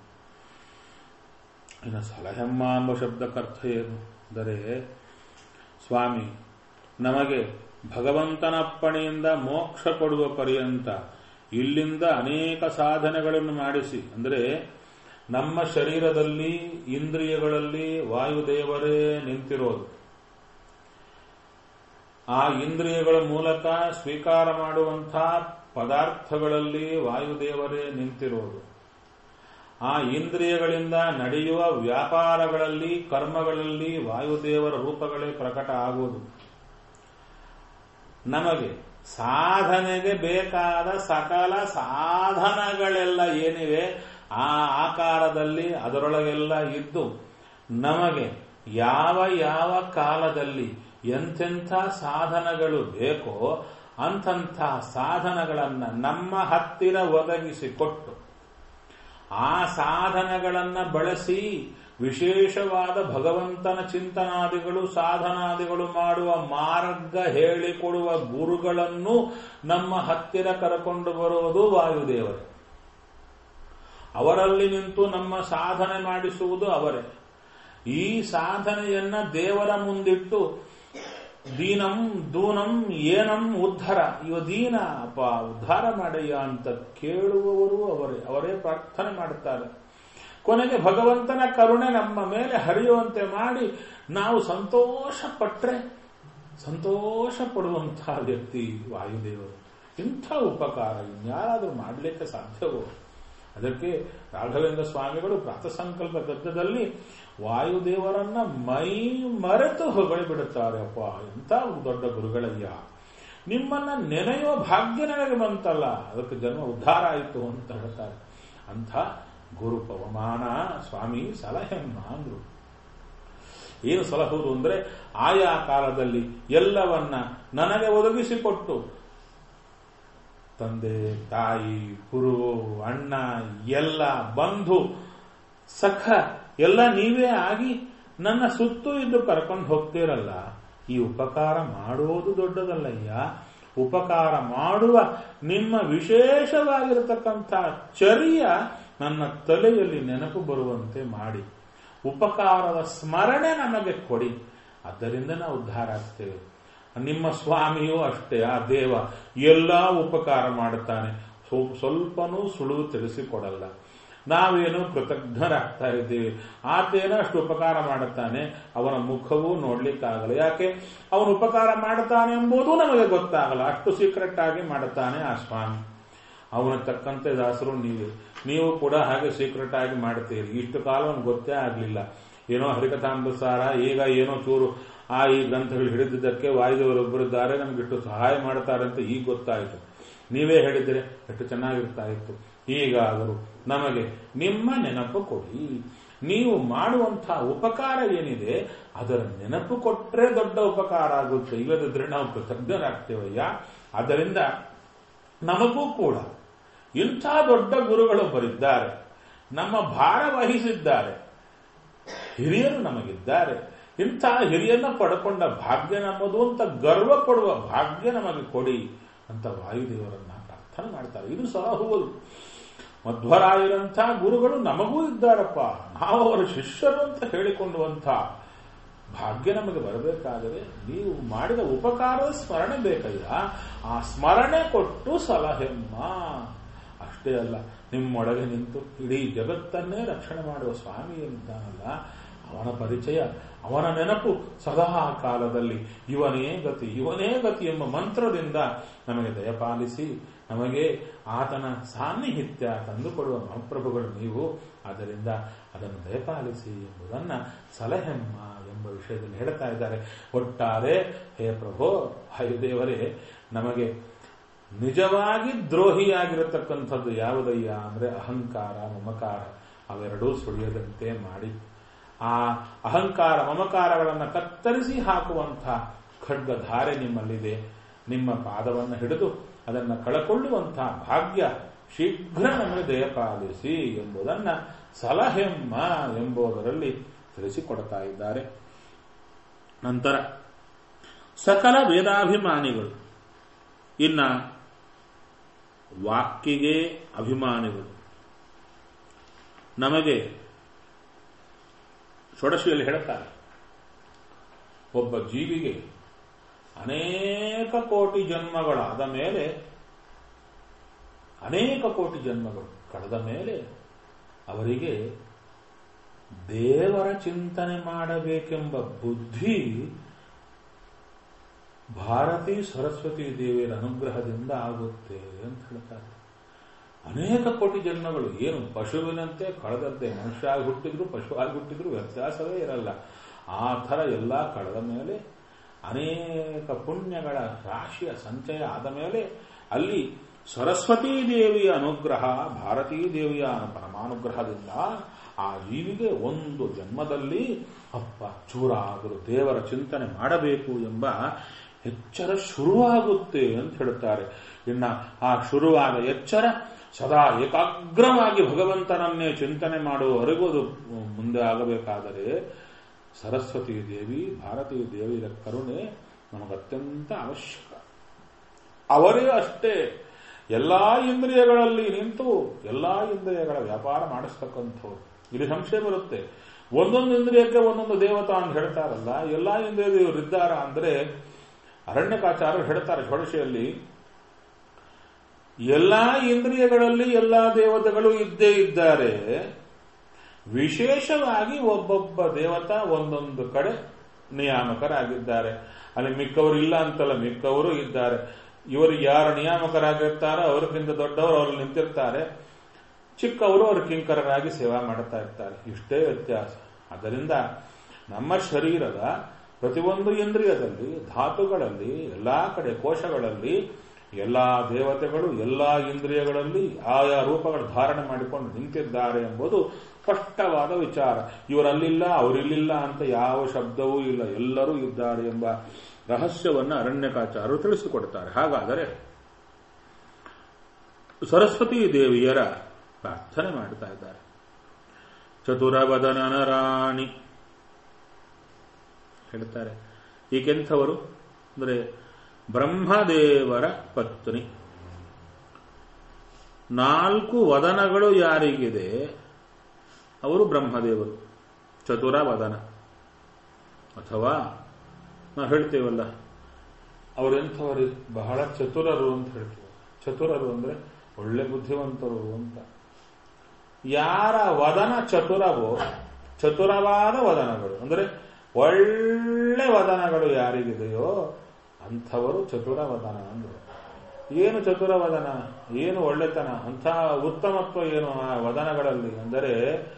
ಇನ್ನು ಸಲಹೆಮ್ಮ ಎಂಬ ಶಬ್ದಕ್ಕರ್ಥ ಏನು ಅಂದರೆ, ಸ್ವಾಮಿ ನಮಗೆ ಭಗವಂತನಪ್ಪಣೆಯಿಂದ ಮೋಕ್ಷ ಕೊಡುವ ಪರ್ಯಂತ ಇಲ್ಲಿಂದ ಅನೇಕ ಸಾಧನೆಗಳನ್ನು ಮಾಡಿಸಿ, ಅಂದರೆ ನಮ್ಮ ಶರೀರದಲ್ಲಿ ಇಂದ್ರಿಯಗಳಲ್ಲಿ ವಾಯುದೇವರೇ ನಿಂತಿರೋದು, ಆ ಇಂದ್ರಿಯಗಳ ಮೂಲಕ ಸ್ವೀಕಾರ ಮಾಡುವಂತಹ ಪದಾರ್ಥಗಳಲ್ಲಿ ವಾಯುದೇವರೇ ನಿಂತಿರೋದು, ಆ ಇಂದ್ರಿಯಗಳಿಂದ ನಡೆಯುವ ವ್ಯಾಪಾರಗಳಲ್ಲಿ ಕರ್ಮಗಳಲ್ಲಿ ವಾಯುದೇವರ ರೂಪಗಳೇ ಪ್ರಕಟ ಆಗುವುದು. ನಮಗೆ ಸಾಧನೆಗೆ ಬೇಕಾದ ಸಕಲ ಸಾಧನಗಳೆಲ್ಲ ಏನಿವೆ ಆ ಆಕಾರದಲ್ಲಿ ಅದರೊಳಗೆಲ್ಲ ಇದ್ದು ನಮಗೆ ಯಾವ ಯಾವ ಕಾಲದಲ್ಲಿ ಎಂತೆಂಥ ಸಾಧನಗಳು ಬೇಕೋ ಅಂಥ ಸಾಧನಗಳನ್ನು ನಮ್ಮ ಹತ್ತಿರ ಒದಗಿಸಿಕೊಟ್ಟು ಆ ಸಾಧನಗಳನ್ನು ಬಳಸಿ ವಿಶೇಷವಾದ ಭಗವಂತನ ಚಿಂತನಾದಿಗಳು ಸಾಧನಾದಿಗಳು ಮಾಡುವ ಮಾರ್ಗ ಹೇಳಿಕೊಡುವ ಗುರುಗಳನ್ನು ನಮ್ಮ ಹತ್ತಿರ ಕರಕೊಂಡು ಬರುವುದು ವಾಯುದೇವರೇ. ಅವರಲ್ಲಿ ನಿಂತು ನಮ್ಮ ಸಾಧನೆ ಮಾಡಿಸುವುದು ಅವರೇ. ಈ ಸಾಧನೆಯನ್ನ ದೇವರ ಮುಂದಿಟ್ಟು ದೀನಂ ದೂನಂ ಏನಂ ಉದ್ಧಾರ, ಇವ ದೀನ ಅಪ್ಪ ಉದ್ಧಾರ ಮಾಡಯ್ಯ ಅಂತ ಕೇಳುವವರು ಅವರೇ. ಅವರೇ ಪ್ರಾರ್ಥನೆ ಮಾಡುತ್ತಾರೆ. ಕೊನೆಗೆ ಭಗವಂತನ ಕರುಣೆ ನಮ್ಮ ಮೇಲೆ ಹರಿಯುವಂತೆ ಮಾಡಿ ನಾವು ಸಂತೋಷ ಪಟ್ರೆ ಸಂತೋಷ ಪಡುವಂತಹ ವ್ಯಕ್ತಿ ವಾಯುದೇವರು. ಇಂಥ ಉಪಕಾರ ಇನ್ಯಾರಾದರೂ ಮಾಡಲಿಕ್ಕೆ ಸಾಧ್ಯವೋ? ಅದಕ್ಕೆ ರಾಘವೇಂದ್ರ ಸ್ವಾಮಿಗಳು ಪ್ರಾತಸಂಕಲ್ಪ ಗದ್ಯದಲ್ಲಿ ವಾಯುದೇವರನ್ನ ಮೈ ಮರೆತು ಹೊಗಳಿ ಬಿಡುತ್ತಾರೆ. ಅಪ್ಪ ಎಂಥ ದೊಡ್ಡ ಗುರುಗಳಯ್ಯ, ನಿಮ್ಮನ್ನ ನೆನೆಯುವ ಭಾಗ್ಯ ನನಗೆ ಬಂತಲ್ಲ, ಅದಕ್ಕೆ ಜನ್ಮ ಉದ್ಧಾರ ಆಯಿತು ಅಂತ ಹೇಳ್ತಾರೆ. ಅಂಥ ಗುರು ಪವಮಾನ ಸ್ವಾಮಿ ಸಲಹೆಮ್ಮ ಅಂದ್ರು. ಏನು ಸಲಹುವುದು ಅಂದ್ರೆ ಆಯಾ ಕಾಲದಲ್ಲಿ ಎಲ್ಲವನ್ನ ನನಗೆ ಒದಗಿಸಿಕೊಟ್ಟು ತಂದೆ ತಾಯಿ ಗುರು ಅಣ್ಣ ಎಲ್ಲ ಬಂಧು ಸಖ ಎಲ್ಲ ನೀವೇ ಆಗಿ ನನ್ನ ಸುತ್ತು ಇದ್ದು ಕರ್ಕೊಂಡು ಹೋಗ್ತೀರಲ್ಲ, ಈ ಉಪಕಾರ ಮಾಡೋದು ದೊಡ್ಡದಲ್ಲಯ್ಯ. ಉಪಕಾರ ಮಾಡುವ ನಿಮ್ಮ ವಿಶೇಷವಾಗಿರತಕ್ಕಂಥ ಚರ್ಯ ನನ್ನ ತಲೆಯಲ್ಲಿ ನೆನಪು ಬರುವಂತೆ ಮಾಡಿ ಉಪಕಾರದ ಸ್ಮರಣೆ ನಮಗೆ ಕೊಡಿ. ಆದ್ದರಿಂದ ನಾವು ಉದ್ಧಾರ ಆಗ್ತೇವೆ. ನಿಮ್ಮ ಸ್ವಾಮಿಯೂ ಅಷ್ಟೇ, ಆ ದೇವ ಎಲ್ಲ ಉಪಕಾರ ಮಾಡುತ್ತಾನೆ, ಸ್ವಲ್ಪನೂ ಸುಳುವು ತಿಳಿಸಿಕೊಡಲ್ಲ. ನಾವೇನು ಕೃತಜ್ಞರಾಗ್ತಾ ಇದ್ದೇವೆ. ಆತೇನೋ ಅಷ್ಟು ಉಪಕಾರ ಮಾಡುತ್ತಾನೆ, ಅವನ ಮುಖವೂ ನೋಡ್ಲಿಕ್ಕಾಗಲ್ಲ. ಯಾಕೆ? ಅವನು ಉಪಕಾರ ಮಾಡುತ್ತಾನೆ ಎಂಬುದು ನಮಗೆ ಗೊತ್ತಾಗಲ್ಲ, ಅಷ್ಟು ಸೀಕ್ರೆಟ್ ಆಗಿ ಮಾಡುತ್ತಾನೆ ಆ ಸ್ವಾಮಿ. ಅವನ ತಕ್ಕಂತೆ ದಾಸರು ನೀವೇ, ನೀವು ಕೂಡ ಹಾಗೆ ಸೀಕ್ರೆಟ್ ಆಗಿ ಮಾಡ್ತೀರಿ. ಇಷ್ಟು ಕಾಲ ಅವನು ಗೊತ್ತೇ ಆಗಲಿಲ್ಲ. ಏನೋ ಹರಿಕಥಾಮೃತಸಾರ ಈಗ ಏನೋ ಚೂರು ಆ ಈ ಗ್ರಂಥಗಳು ಹಿಡಿದಿದ್ದಕ್ಕೆ ವಾಯುದೇವರೊಬ್ಬರಿದ್ದಾರೆ ನಮ್ಗಿಷ್ಟು ಸಹಾಯ ಮಾಡ್ತಾರೆ ಅಂತ ಈಗ ಗೊತ್ತಾಯಿತು. ನೀವೇ ಹೇಳಿದರೆ ಎಷ್ಟು ಚೆನ್ನಾಗಿರ್ತಾ ಇತ್ತು. ಈಗಾದರೂ ನಮಗೆ ನಿಮ್ಮ ನೆನಪು ಕೊಡಿ. ನೀವು ಮಾಡುವಂತಹ ಉಪಕಾರ ಏನಿದೆ ಅದರ ನೆನಪು ಕೊಟ್ಟರೆ ದೊಡ್ಡ ಉಪಕಾರ ಆಗುತ್ತೆ. ಇಲ್ಲದಿದ್ರೆ ನಾವು ಕೃತಜ್ಞರಾಗ್ತೇವಯ್ಯ. ಆದ್ದರಿಂದ ನಮಗೂ ಕೂಡ ಇಂಥ ದೊಡ್ಡ ಗುರುಗಳೊಬ್ಬರಿದ್ದಾರೆ, ನಮ್ಮ ಭಾರ ವಹಿಸಿದ್ದಾರೆ, ಹಿರಿಯರು ನಮಗಿದ್ದಾರೆ. ಇಂಥ ಹಿರಿಯನ್ನ ಪಡ್ಕೊಂಡ ಭಾಗ್ಯ ನಮ್ಮದು ಅಂತ ಗರ್ವ ಪಡುವ ಭಾಗ್ಯ ನಮಗೆ ಕೊಡಿ ಅಂತ ವಾಯುದೇವರನ್ನ ಪ್ರಾರ್ಥನೆ ಮಾಡ್ತಾರೆ. ಇದು ಸಲಹುವುದು. ಮಧ್ವರಾಯರಂಥ ಗುರುಗಳು ನಮಗೂ ಇದ್ದಾರಪ್ಪ, ನಾವು ಅವರ ಶಿಷ್ಯರು ಅಂತ ಹೇಳಿಕೊಳ್ಳುವಂಥ ಭಾಗ್ಯ ನಮಗೆ ಬರಬೇಕಾದರೆ ನೀವು ಮಾಡಿದ ಉಪಕಾರದ ಸ್ಮರಣೆ ಬೇಕಯ್ಯ. ಆ ಸ್ಮರಣೆ ಕೊಟ್ಟು ಸಲಹೆಮ್ಮ, ಅಷ್ಟು ಅಷ್ಟೇ ಅಲ್ಲ, ನಿಮ್ಮೊಳಗೆ ನಿಂತು ಇಡೀ ಜಗತ್ತನ್ನೇ ರಕ್ಷಣೆ ಮಾಡುವ ಸ್ವಾಮಿ ಇದ್ದಾನಲ್ಲ, ಅವನ ಪರಿಚಯ, ಅವನ ನೆನಪು ಸದಾ ಕಾಲದಲ್ಲಿ ಇವನೇ ಗತಿ ಇವನೇ ಗತಿ ಎಂಬ ಮಂತ್ರದಿಂದ ನಮಗೆ ದಯಪಾಲಿಸಿ ನಮಗೆ ಆತನ ಸಾನ್ನಿಹಿತ್ಯ ತಂದುಕೊಡುವ ಮಹಾಪ್ರಭುಗಳು ನೀವು. ಆದ್ದರಿಂದ ಅದನ್ನು ದಯಪಾಲಿಸಿ ಎಂಬುದನ್ನು ಸಲಹೆಮ್ಮ ಎಂಬ ವಿಷಯದಲ್ಲಿ ಹೇಳ್ತಾ ಇದ್ದಾರೆ. ಒಟ್ಟಾರೆ ಹೇ ಪ್ರಭೋ ವಾಯುದೇವರೇ, ನಮಗೆ ನಿಜವಾಗಿ ದ್ರೋಹಿಯಾಗಿರತಕ್ಕಂಥದ್ದು ಯಾವುದಯ್ಯ ಅಂದರೆ ಅಹಂಕಾರ ಮಮಕಾರ, ಅವೆರಡೂ ಸುಳಿಯದಂತೆ ಮಾಡಿ ಆ ಅಹಂಕಾರ ಮಮಕಾರಗಳನ್ನು ಕತ್ತರಿಸಿ ಹಾಕುವಂಥ ಖಡ್ಗಧಾರೆ ನಿಮ್ಮಲ್ಲಿದೆ. ನಿಮ್ಮ ಪಾದವನ್ನು ಹಿಡಿದು ಅದನ್ನು ಕಳಕೊಳ್ಳುವಂಥ ಭಾಗ್ಯ ಶೀಘ್ರ ನಮಗೆ ದಯಪಾಲಿಸಿ ಎಂಬುದನ್ನು ಸಲಹೆಮ್ಮ ಎಂಬುದರಲ್ಲಿ ತಿಳಿಸಿಕೊಡ್ತಾ ಇದ್ದಾರೆ. ನಂತರ ಸಕಲ ವೇದಾಭಿಮಾನಿಗಳು, ಇನ್ನ ವಾಕ್ಕಿಗೆ ಅಭಿಮಾನಿಗಳು. ನಮಗೆ ಷೋಡಶಿಯಲ್ಲಿ ಹೇಳ್ತಾರೆ, ಒಬ್ಬ ಜೀವಿಗೆ ಅನೇಕ ಕೋಟಿ ಜನ್ಮಗಳಾದ ಮೇಲೆ ಅನೇಕ ಕೋಟಿ ಜನ್ಮಗಳು ಕಳೆದ ಮೇಲೆ ಅವರಿಗೆ ದೇವರ ಚಿಂತನೆ ಮಾಡಬೇಕೆಂಬ ಬುದ್ಧಿ ಭಾರತೀ ಸರಸ್ವತಿ ದೇವಿಯರ ಅನುಗ್ರಹದಿಂದ ಆಗುತ್ತೆ ಅಂತ ಹೇಳ್ತಾರೆ. ಅನೇಕ ಕೋಟಿ ಜನ್ಮಗಳು ಏನು ಪಶುವಿನಂತೆ ಕಳೆದದ್ದೇ, ಮನುಷ್ಯ ಆಗಿ ಹುಟ್ಟಿದ್ರು ಪಶುವಾಗಿ ಹುಟ್ಟಿದ್ರು ವ್ಯತ್ಯಾಸವೇ ಇರಲ್ಲ. ಆ ಥರ ಎಲ್ಲ ಕಳೆದ ಮೇಲೆ ಅನೇಕ ಪುಣ್ಯಗಳ ರಾಶಿಯ ಸಂಚಯ ಆದ ಮೇಲೆ ಅಲ್ಲಿ ಸರಸ್ವತೀ ದೇವಿಯ ಅನುಗ್ರಹ, ಭಾರತೀ ದೇವಿಯ ಪರಮಾನುಗ್ರಹದಿಂದ ಆ ಜೀವಿಗೆ ಒಂದು ಜನ್ಮದಲ್ಲಿ ಅಪ್ಪ ಚೂರ ಆದರೂ ದೇವರ ಚಿಂತನೆ ಮಾಡಬೇಕು ಎಂಬ ಎಚ್ಚರ ಶುರುವಾಗುತ್ತೆ ಅಂತ ಹೇಳುತ್ತಾರೆ. ಇನ್ನ ಆ ಶುರುವಾದ ಎಚ್ಚರ ಸದಾ ಏಕಾಗ್ರವಾಗಿ ಭಗವಂತನನ್ನೇ ಚಿಂತನೆ ಮಾಡುವವರೆಗೂ ಅದು ಮುಂದೆ ಆಗಬೇಕಾದರೆ ಸರಸ್ವತೀ ದೇವಿ ಭಾರತೀ ದೇವಿಯ ಕರುಣೆ ನಮಗತ್ಯಂತ ಅವಶ್ಯಕ. ಅವರೇ ಅಷ್ಟೇ ಎಲ್ಲಾ ಇಂದ್ರಿಯಗಳಲ್ಲಿ ನಿಂತು ಎಲ್ಲಾ ಇಂದ್ರಿಯಗಳ ವ್ಯಾಪಾರ ಮಾಡಿಸ್ತಕ್ಕಂಥವ್ರು. ಇಲ್ಲಿ ಸಂಶಯ ಬರುತ್ತೆ, ಒಂದೊಂದು ಇಂದ್ರಿಯಕ್ಕೆ ಒಂದೊಂದು ದೇವತಾ ಅಂತ ಹೇಳ್ತಾರಲ್ಲ, ಎಲ್ಲಾ ಇಂದ್ರಿಯ ದೇವರಿದ್ದಾರ ಅಂದ್ರೆ ಅರಣ್ಯಕಾಚಾರ್ಯರು ಹೇಳ್ತಾರೆ ಷೋಡಶಿಯಲ್ಲಿ, ಎಲ್ಲಾ ಇಂದ್ರಿಯಗಳಲ್ಲಿ ಎಲ್ಲಾ ದೇವತೆಗಳು ಇದ್ದೇ ಇದ್ದಾರೆ, ವಿಶೇಷವಾಗಿ ಒಬ್ಬೊಬ್ಬ ದೇವತಾ ಒಂದೊಂದು ಕಡೆ ನಿಯಾಮಕರಾಗಿದ್ದಾರೆ. ಅಲ್ಲಿ ಮಿಕ್ಕವರು ಇಲ್ಲ ಅಂತಲ್ಲ, ಮಿಕ್ಕವರು ಇದ್ದಾರೆ. ಇವರು ಯಾರು ನಿಯಾಮಕರಾಗಿರ್ತಾರೋ ಅವ್ರಿಗಿಂತ ದೊಡ್ಡವರು ಅವರು ನಿಂತಿರ್ತಾರೆ, ಚಿಕ್ಕವರು ಅವರು ಕಿಂಕರರಾಗಿ ಸೇವಾ ಮಾಡುತ್ತಾ ಇರ್ತಾರೆ. ಇಷ್ಟೇ ವ್ಯತ್ಯಾಸ. ಆದ್ದರಿಂದ ನಮ್ಮ ಶರೀರದ ಪ್ರತಿಯೊಂದು ಇಂದ್ರಿಯದಲ್ಲಿ, ಧಾತುಗಳಲ್ಲಿ, ಎಲ್ಲಾ ಕಡೆ ಕೋಶಗಳಲ್ಲಿ ಎಲ್ಲಾ ದೇವತೆಗಳು ಎಲ್ಲಾ ಇಂದ್ರಿಯಗಳಲ್ಲಿ ಆಯಾ ರೂಪಗಳು ಧಾರಣೆ ಮಾಡಿಕೊಂಡು ನಿಂತಿದ್ದಾರೆ ಎಂಬುದು ಸ್ಪಷ್ಟವಾದ ವಿಚಾರ. ಇವರಲ್ಲಿಲ್ಲ ಅವರಿಲ್ಲಿಲ್ಲ ಅಂತ ಯಾವ ಶಬ್ದವೂ ಇಲ್ಲ, ಎಲ್ಲರೂ ಇದ್ದಾರೆ ಎಂಬ ರಹಸ್ಯವನ್ನು ಅರಣ್ಯಕಾಚಾರ್ಯರು ತಿಳಿಸಿಕೊಡ್ತಾರೆ. ಹಾಗಾದರೆ ಸರಸ್ವತೀ ದೇವಿಯರ ಪ್ರಾರ್ಥನೆ ಮಾಡ್ತಾ ಇದ್ದಾರೆ. ಚತುರವದನ ರಾಣಿ ಹೇಳ್ತಾರೆ. ಈಗೆಂಥವರು ಅಂದರೆ ಬ್ರಹ್ಮದೇವರ ಪತ್ನಿ. ನಾಲ್ಕು ವದನಗಳು ಯಾರಿಗಿದೆ ಅವರು ಬ್ರಹ್ಮದೇವರು. ಚತುರ ವದನ ಅಥವಾ ನಾವು ಹೇಳ್ತೇವಲ್ಲ ಅವರೆಂಥವರು, ಬಹಳ ಚತುರರು ಅಂತ ಹೇಳ್ತೀವಿ. ಚತುರರು ಅಂದ್ರೆ ಒಳ್ಳೆ ಬುದ್ಧಿವಂತರು ಅಂತ. ಯಾರ ವದನ ಚತುರವೋ, ಚತುರವಾದ ವದನಗಳು ಅಂದರೆ ಒಳ್ಳೆ ವದನಗಳು ಯಾರಿಗಿದೆಯೋ ಅಂಥವರು ಚತುರವದನ ಅಂದರು. ಏನು ಚತುರವದನ, ಏನು ಒಳ್ಳೆತನ, ಅಂಥ ಉತ್ತಮತ್ವ ಏನು ಆ ವದನಗಳಲ್ಲಿ ಅಂದರೆ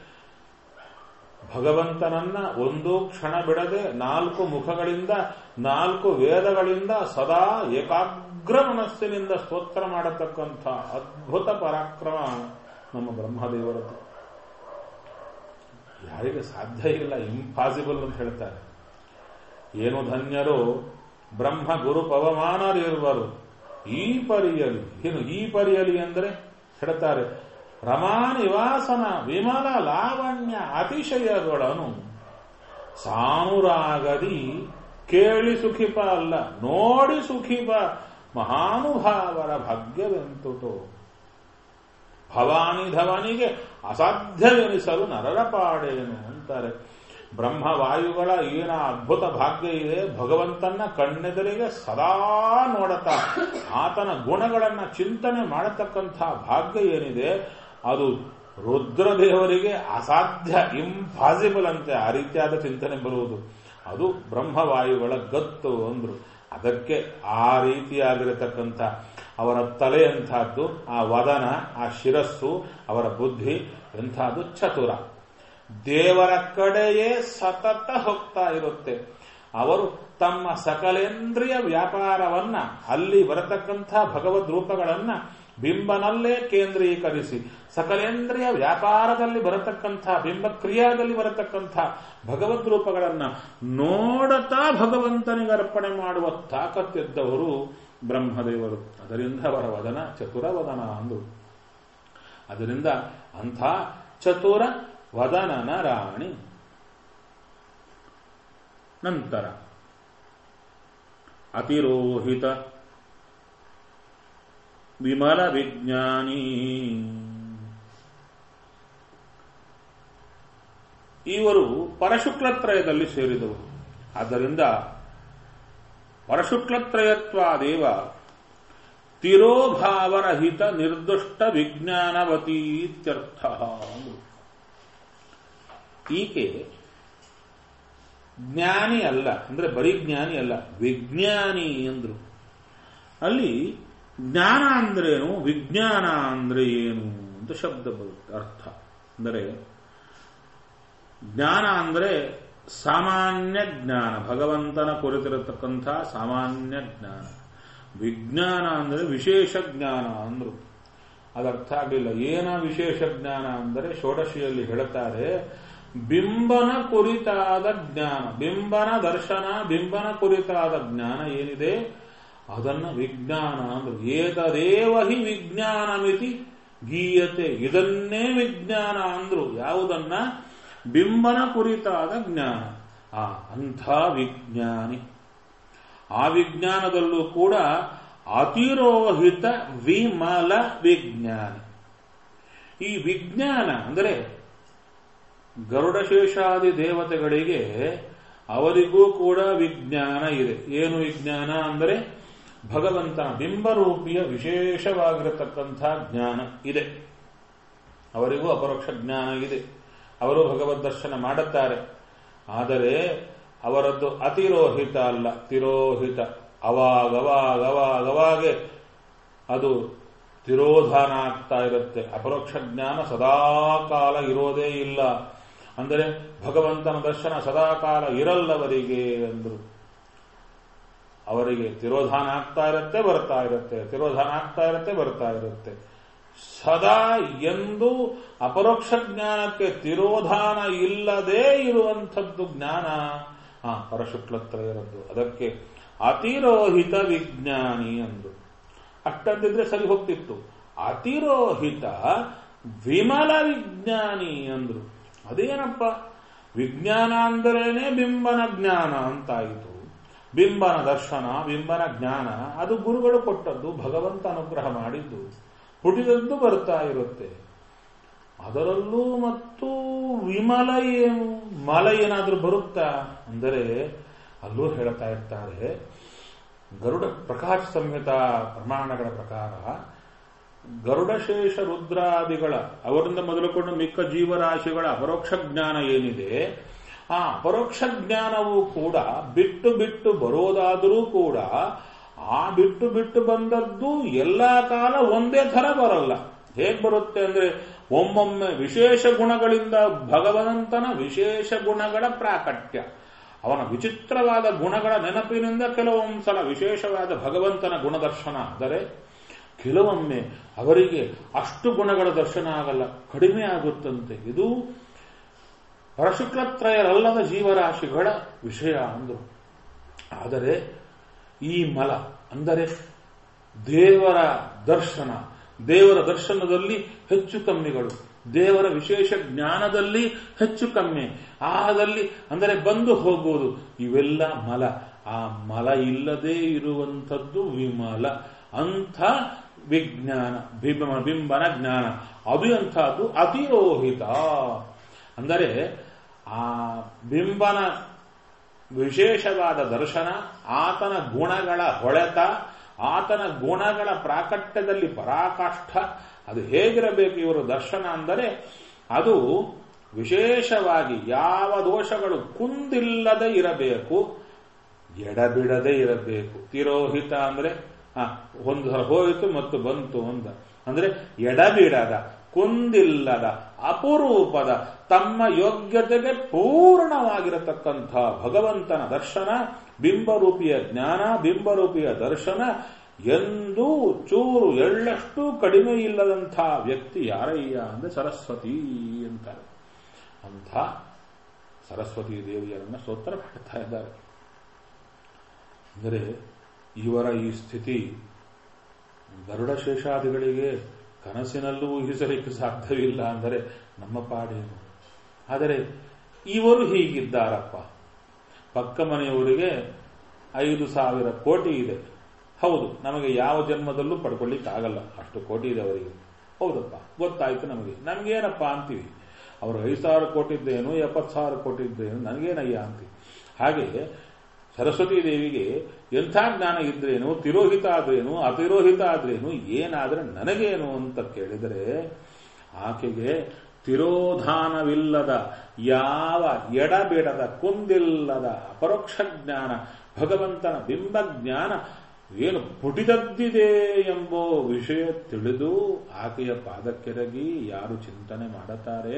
ಭಗವಂತನನ್ನ ಒಂದು ಕ್ಷಣ ಬಿಡದೆ ನಾಲ್ಕು ಮುಖಗಳಿಂದ ನಾಲ್ಕು ವೇದಗಳಿಂದ ಸದಾ ಏಕಾಗ್ರ ಮನಸ್ಸಿನಿಂದ ಸ್ತೋತ್ರ ಮಾಡತಕ್ಕಂಥ ಅದ್ಭುತ ಪರಾಕ್ರಮ ನಮ್ಮ ಬ್ರಹ್ಮದೇವರದ್ದು. ಯಾರಿಗೆ ಸಾಧ್ಯ ಇಲ್ಲ, ಇಂಪಾಸಿಬಲ್ ಅಂತ ಹೇಳ್ತಾರೆ. ಏನು ಧನ್ಯರು ಬ್ರಹ್ಮ ಗುರು ಪವಮಾನರಿರುವರು ಈ ಪರಿಯಲಿ. ಏನು ಈ ಪರಿಯಲಿ ಅಂದರೆ ಹೇಳ್ತಾರೆ, ರಮಾ ನಿವಾಸನ ವಿಮಲ ಲಾವಣ್ಯ ಅತಿಶಯಗಳನ್ನು ಸಾನುರಾಗದಿ ಕೇಳಿ ಸುಖಿಪ ಅಲ್ಲ ನೋಡಿ ಸುಖಿಪ ಮಹಾನುಭಾವರ ಭಾಗ್ಯವೆಂತುಟೋ. ಭವಾನಿ ಧವನಿಗೆ ಅಸಾಧ್ಯವೆನಿಸಲು ನರರ ಪಾಡೇನು ಅಂತಾರೆ. ಬ್ರಹ್ಮವಾಯುಗಳ ಏನ ಅದ್ಭುತ ಭಾಗ್ಯ ಇದೆ, ಭಗವಂತನ ಕಣ್ಣೆದುರಿಗೆ ಸದಾ ನೋಡುತ್ತಾ ಆತನ ಗುಣಗಳನ್ನ ಚಿಂತನೆ ಮಾಡತಕ್ಕಂಥ ಭಾಗ್ಯ ಏನಿದೆ ಅದು ರುದ್ರದೇವರಿಗೆ ಅಸಾಧ್ಯ, ಇಂಪಾಸಿಬಲ್ ಅಂತೆ. ಆ ರೀತಿಯಾದ ಚಿಂತನೆ ಬರುವುದು ಅದು ಬ್ರಹ್ಮವಾಯುಗಳ ಗತ್ತು ಅಂದ್ರು. ಅದಕ್ಕೆ ಆ ರೀತಿಯಾಗಿರತಕ್ಕಂಥ ಅವರ ತಲೆ ಎಂಥದ್ದು, ಆ ವದನ, ಆ ಶಿರಸ್ಸು, ಅವರ ಬುದ್ಧಿ ಎಂಥದ್ದು ಚತುರ. ದೇವರ ಕಡೆಯೇ ಸತತ ಹೋಗ್ತಾ ಇರುತ್ತೆ. ಅವರು ತಮ್ಮ ಸಕಲೇಂದ್ರಿಯ ವ್ಯಾಪಾರವನ್ನ ಅಲ್ಲಿ ಬರತಕ್ಕಂಥ ಭಗವದ್ ರೂಪಗಳನ್ನ ಬಿಂಬನಲ್ಲೇ ಕೇಂದ್ರೀಕರಿಸಿ ಸಕಲೇಂದ್ರಿಯ ವ್ಯಾಪಾರದಲ್ಲಿ ಬರತಕ್ಕಂಥ ಬಿಂಬ ಕ್ರಿಯಾದಲ್ಲಿ ಬರತಕ್ಕಂಥ ಭಗವದ್ ರೂಪಗಳನ್ನ ನೋಡುತ್ತಾ ಭಗವಂತನಿಗೆ ಅರ್ಪಣೆ ಮಾಡುವ ತಾಕತ್ತಿದ್ದವರು ಬ್ರಹ್ಮದೇವರು. ಅದರಿಂದ ಅವರ ವದನ ಚತುರ ವದನ ಅಂದು. ಅದರಿಂದ ಅಂಥ ಚತುರ ವದನನ ರಾಣಿ. ನಂತರ ಅತಿರೋಹಿತ ವಿಮಲ ವಿಜ್ಞಾನಿ. ಇವರು ಪರಶುಕ್ಲತ್ರಯದಲ್ಲಿ ಸೇರಿದವರು. ಆದ್ದರಿಂದ ಪರಶುಕ್ಲತ್ರಯತ್ವಾದೇವ ತಿರೋಭಾವರಹಿತ ನಿರ್ದುಷ್ಟ ವಿಜ್ಞಾನವತಿ ಇತ್ಯರ್ಥ. ಈಕೆ ಜ್ಞಾನಿ ಅಲ್ಲ, ಅಂದ್ರೆ ಬರೀ ಜ್ಞಾನಿ ಅಲ್ಲ, ವಿಜ್ಞಾನಿ ಅಂದ್ರು. ಅಲ್ಲಿ ಜ್ಞಾನ ಅಂದ್ರೇನು, ವಿಜ್ಞಾನ ಅಂದ್ರೆ ಏನು ಅಂತ ಶಬ್ದ ಬರುತ್ತೆ. ಅರ್ಥ ಅಂದರೆ ಜ್ಞಾನ ಅಂದ್ರೆ ಸಾಮಾನ್ಯ ಜ್ಞಾನ, ಭಗವಂತನ ಕುರಿತಿರತಕ್ಕಂಥ ಸಾಮಾನ್ಯ ಜ್ಞಾನ. ವಿಜ್ಞಾನ ಅಂದ್ರೆ ವಿಶೇಷ ಜ್ಞಾನ ಅಂದ್ರು. ಅದರ್ಥ ಆಗಲಿಲ್ಲ. ಏನ ವಿಶೇಷ ಜ್ಞಾನ ಅಂದರೆ ಷೋಡಶಿಯಲ್ಲಿ ಹೇಳುತ್ತಾರೆ, ಬಿಂಬನ ಕುರಿತಾದ ಜ್ಞಾನ, ಬಿಂಬನ ದರ್ಶನ, ಬಿಂಬನ ಕುರಿತಾದ ಜ್ಞಾನ ಏನಿದೆ ಅದನ್ನ ವಿಜ್ಞಾನ ಅಂದ್ರು. ಏತದೇವ ಹಿ ವಿಜ್ಞಾನಮಿತಿ ಗೀಯತೆ. ಇದನ್ನೇ ವಿಜ್ಞಾನ ಅಂದ್ರು. ಯಾವುದನ್ನ? ಬಿಂಬನ ಕುರಿತಾದ ಜ್ಞಾನ. ಆ ಅಂಥ ವಿಜ್ಞಾನಿ. ಆ ವಿಜ್ಞಾನದಲ್ಲೂ ಕೂಡ ಅತಿರೋಹಿತ ವಿಮಲ ವಿಜ್ಞಾನಿ. ಈ ವಿಜ್ಞಾನ ಅಂದರೆ ಗರುಡಶೇಷಾದಿ ದೇವತೆಗಳಿಗೆ ಅವರಿಗೂ ಕೂಡ ವಿಜ್ಞಾನ ಇದೆ. ಏನು ವಿಜ್ಞಾನ ಅಂದರೆ ಭಗವಂತನ ಬಿಂಬರೂಪಿಯ ವಿಶೇಷವಾಗಿರತಕ್ಕಂಥ ಜ್ಞಾನ ಇದೆ. ಅವರಿಗೂ ಅಪರೋಕ್ಷ ಜ್ಞಾನ ಇದೆ. ಅವರು ಭಗವದ್ ದರ್ಶನ ಮಾಡುತ್ತಾರೆ. ಆದರೆ ಅವರದ್ದು ಅತಿರೋಹಿತ ಅಲ್ಲ, ತಿರೋಹಿತ. ಅವಾಗವಾಗವಾಗವಾಗೆ ಅದು ತಿರೋಧಾನ ಆಗ್ತಾ ಇರುತ್ತೆ. ಅಪರೋಕ್ಷ ಜ್ಞಾನ ಸದಾಕಾಲ ಇರೋದೇ ಇಲ್ಲ. ಅಂದರೆ ಭಗವಂತನ ದರ್ಶನ ಸದಾಕಾಲ ಇರಲ್ಲವರಿಗೆ ಅಂದ್ರು. ಅವರಿಗೆ ತಿರೋಧಾನ ಆಗ್ತಾ ಇರುತ್ತೆ, ಬರ್ತಾ ಇರುತ್ತೆ, ತಿರೋಧಾನ ಆಗ್ತಾ ಇರುತ್ತೆ, ಬರ್ತಾ ಇರುತ್ತೆ. ಸದಾ ಎಂದು ಅಪರೋಕ್ಷ ಜ್ಞಾನಕ್ಕೆ ತಿರೋಧಾನ ಇಲ್ಲದೇ ಇರುವಂಥದ್ದು ಜ್ಞಾನ ಆ ಪರಶುಕ್ಲತ್ರಯರದ್ದು. ಅದಕ್ಕೆ ಅತಿರೋಹಿತ ವಿಜ್ಞಾನಿ ಅಂದು. ಅಷ್ಟಂದಿದ್ರೆ ಸರಿ ಹೋಗ್ತಿತ್ತು. ಅತಿರೋಹಿತ ವಿಮಲ ವಿಜ್ಞಾನಿ ಅಂದ್ರು. ಅದೇನಪ್ಪ? ವಿಜ್ಞಾನ ಅಂದರೇನೆ ಬಿಂಬನ ಜ್ಞಾನ ಅಂತಾಯಿತು. ಬಿಂಬನ ದರ್ಶನ, ಬಿಂಬನ ಜ್ಞಾನ ಅದು ಗುರುಗಳು ಕೊಟ್ಟದ್ದು, ಭಗವಂತ ಅನುಗ್ರಹ ಮಾಡಿದ್ದು, ಹುಟ್ಟಿದದ್ದು ಬರ್ತಾ ಇರುತ್ತೆ. ಅದರಲ್ಲೂ ಮತ್ತು ವಿಮಲ ಏನು, ಮಲ ಏನಾದ್ರೂ ಬರುತ್ತಾ ಅಂದರೆ ಅಲ್ಲೂ ಹೇಳ್ತಾ ಇರ್ತಾರೆ. ಗರುಡ ಪ್ರಕಾಶ ಸಂಹಿತ ಪ್ರಮಾಣಗಳ ಪ್ರಕಾರ ಗರುಡಶೇಷ ರುದ್ರಾದಿಗಳ ಅವರಿಂದ ಮೊದಲುಕೊಂಡು ಮಿಕ್ಕ ಜೀವರಾಶಿಗಳ ಅಪರೋಕ್ಷ ಜ್ಞಾನ ಏನಿದೆ, ಆ ಅಪರೋಕ್ಷ ಜ್ಞಾನವೂ ಕೂಡ ಬಿಟ್ಟು ಬಿಟ್ಟು ಬರೋದಾದರೂ ಕೂಡ ಆ ಬಿಟ್ಟು ಬಿಟ್ಟು ಬಂದದ್ದು ಎಲ್ಲಾ ಕಾಲ ಒಂದೇ ಥರ ಬರಲ್ಲ. ಹೇಗೆ ಬರುತ್ತೆ ಅಂದ್ರೆ ಒಮ್ಮೊಮ್ಮೆ ವಿಶೇಷ ಗುಣಗಳಿಂದ ಭಗವಂತನ ವಿಶೇಷ ಗುಣಗಳ ಪ್ರಾಕಟ್ಯ, ಅವನ ವಿಚಿತ್ರವಾದ ಗುಣಗಳ ನೆನಪಿನಿಂದ ಕೆಲವೊಂದ್ಸಲ ವಿಶೇಷವಾದ ಭಗವಂತನ ಗುಣದರ್ಶನ. ಆದರೆ ಕೆಲವೊಮ್ಮೆ ಅವರಿಗೆ ಅಷ್ಟು ಗುಣಗಳ ದರ್ಶನ ಆಗಲ್ಲ, ಕಡಿಮೆ ಆಗುತ್ತಂತೆ. ಇದು ಪರಶುಕ್ಲತ್ರಯರಲ್ಲದ ಜೀವರಾಶಿಗಳ ವಿಷಯ ಅಂದರು. ಆದರೆ ಈ ಮಲ ಅಂದರೆ ದೇವರ ದರ್ಶನ, ದೇವರ ದರ್ಶನದಲ್ಲಿ ಹೆಚ್ಚು ಕಮ್ಮಿಗಳು, ದೇವರ ವಿಶೇಷ ಜ್ಞಾನದಲ್ಲಿ ಹೆಚ್ಚು ಕಮ್ಮಿ, ಆದಲ್ಲಿ ಅಂದರೆ ಬಂದು ಹೋಗುವುದು, ಇವೆಲ್ಲ ಮಲ. ಆ ಮಲ ಇಲ್ಲದೆ ಇರುವಂಥದ್ದು ವಿಮಲ. ಅಂಥ ವಿಜ್ಞಾನ, ಬಿಂಬ ಬಿಂಬನ ಜ್ಞಾನ ಅದು ಅಂಥದ್ದು ಅತಿರೋಹಿತ. ಅಂದರೆ ಆ ಬಿಂಬನ ವಿಶೇಷವಾದ ದರ್ಶನ, ಆತನ ಗುಣಗಳ ಹೊಳೆತ, ಆತನ ಗುಣಗಳ ಪ್ರಾಕಟ್ಯದಲ್ಲಿ ಪರಾಕಾಷ್ಠ, ಅದು ಹೇಗಿರಬೇಕು ಇವರು ದರ್ಶನ ಅಂದರೆ ಅದು ವಿಶೇಷವಾಗಿ ಯಾವ ದೋಷಗಳು ಕುಂದಿಲ್ಲದೆ ಇರಬೇಕು, ಎಡಬಿಡದೆ ಇರಬೇಕು. ತಿರೋಹಿತ ಅಂದ್ರೆ ಒಂದು ಹೋಯಿತು ಮತ್ತು ಬಂತು ಅಂತ ಅಂದ್ರೆ ಎಡಬಿಡದ, ಕುಂದಿಲ್ಲದ, ಅಪರೂಪದ, ತಮ್ಮ ಯೋಗ್ಯತೆಗೆ ಪೂರ್ಣವಾಗಿರತಕ್ಕಂಥ ಭಗವಂತನ ದರ್ಶನ, ಬಿಂಬರೂಪಿಯ ಜ್ಞಾನ, ಬಿಂಬರೂಪಿಯ ದರ್ಶನ ಎಂದೂ ಚೂರು ಎಳ್ಳಷ್ಟು ಕಡಿಮೆ ಇಲ್ಲದಂಥ ವ್ಯಕ್ತಿ ಯಾರಯ್ಯ ಅಂದ್ರೆ ಸರಸ್ವತಿ ಅಂತಾರೆ. ಅಂಥ ಸರಸ್ವತಿ ದೇವಿಯರನ್ನ ಸ್ತೋತ್ರ ಮಾಡ್ತಾ ಇದ್ದಾರೆ. ಅಂದರೆ ಇವರ ಈ ಸ್ಥಿತಿ ಗರುಡ ಶೇಷಾದಿಗಳಿಗೆ ಕನಸಿನಲ್ಲೂ ಊಹಿಸಲಿಕ್ಕೆ ಸಾಧ್ಯವಿಲ್ಲ ಅಂದರೆ ನಮ್ಮ ಪಾಡೇನು. ಆದರೆ ಇವರು ಹೀಗಿದ್ದಾರಪ್ಪ. ಪಕ್ಕ ಮನೆಯವರಿಗೆ ಐದು ಸಾವಿರ ಕೋಟಿ ಇದೆ. ಹೌದು, ನಮಗೆ ಯಾವ ಜನ್ಮದಲ್ಲೂ ಪಡ್ಕೊಳ್ಳಿಕ್ಕಾಗಲ್ಲ, ಅಷ್ಟು ಕೋಟಿ ಇದೆ ಅವರಿಗೆ. ಹೌದಪ್ಪ, ಗೊತ್ತಾಯ್ತು ನಮಗೆ. ನಮ್ಗೇನಪ್ಪ ಅಂತೀವಿ. ಅವರು ಐದು ಸಾವಿರ ಕೋಟಿ ಇದ್ದೇನು, ಎಪ್ಪತ್ತು ಸಾವಿರ ಕೋಟಿ ಇದ್ದೇನು, ನನಗೇನಯ್ಯ ಅಂತೀವಿ. ಹಾಗೆ ಸರಸ್ವತಿ ದೇವಿಗೆ ಎಂಥ ಜ್ಞಾನ ಇದ್ರೇನು, ತಿರೋಹಿತ ಆದ್ರೇನು, ಅತಿರೋಹಿತ ಆದ್ರೇನು, ಏನಾದ್ರೆ ನನಗೇನು ಅಂತ ಕೇಳಿದರೆ ಆಕೆಗೆ ತಿರೋಧಾನವಿಲ್ಲದ, ಯಾವ ಎಡಬೇಡದ, ಕುಂದಿಲ್ಲದ ಅಪರೋಕ್ಷ ಜ್ಞಾನ, ಭಗವಂತನ ಬಿಂಬ ಜ್ಞಾನ ಏನು ಪುಟಿದದ್ದಿದೆ ಎಂಬೋ ವಿಷಯ ತಿಳಿದು ಆಕೆಯ ಪಾದಕ್ಕೆರಗಿ ಯಾರು ಚಿಂತನೆ ಮಾಡುತ್ತಾರೆ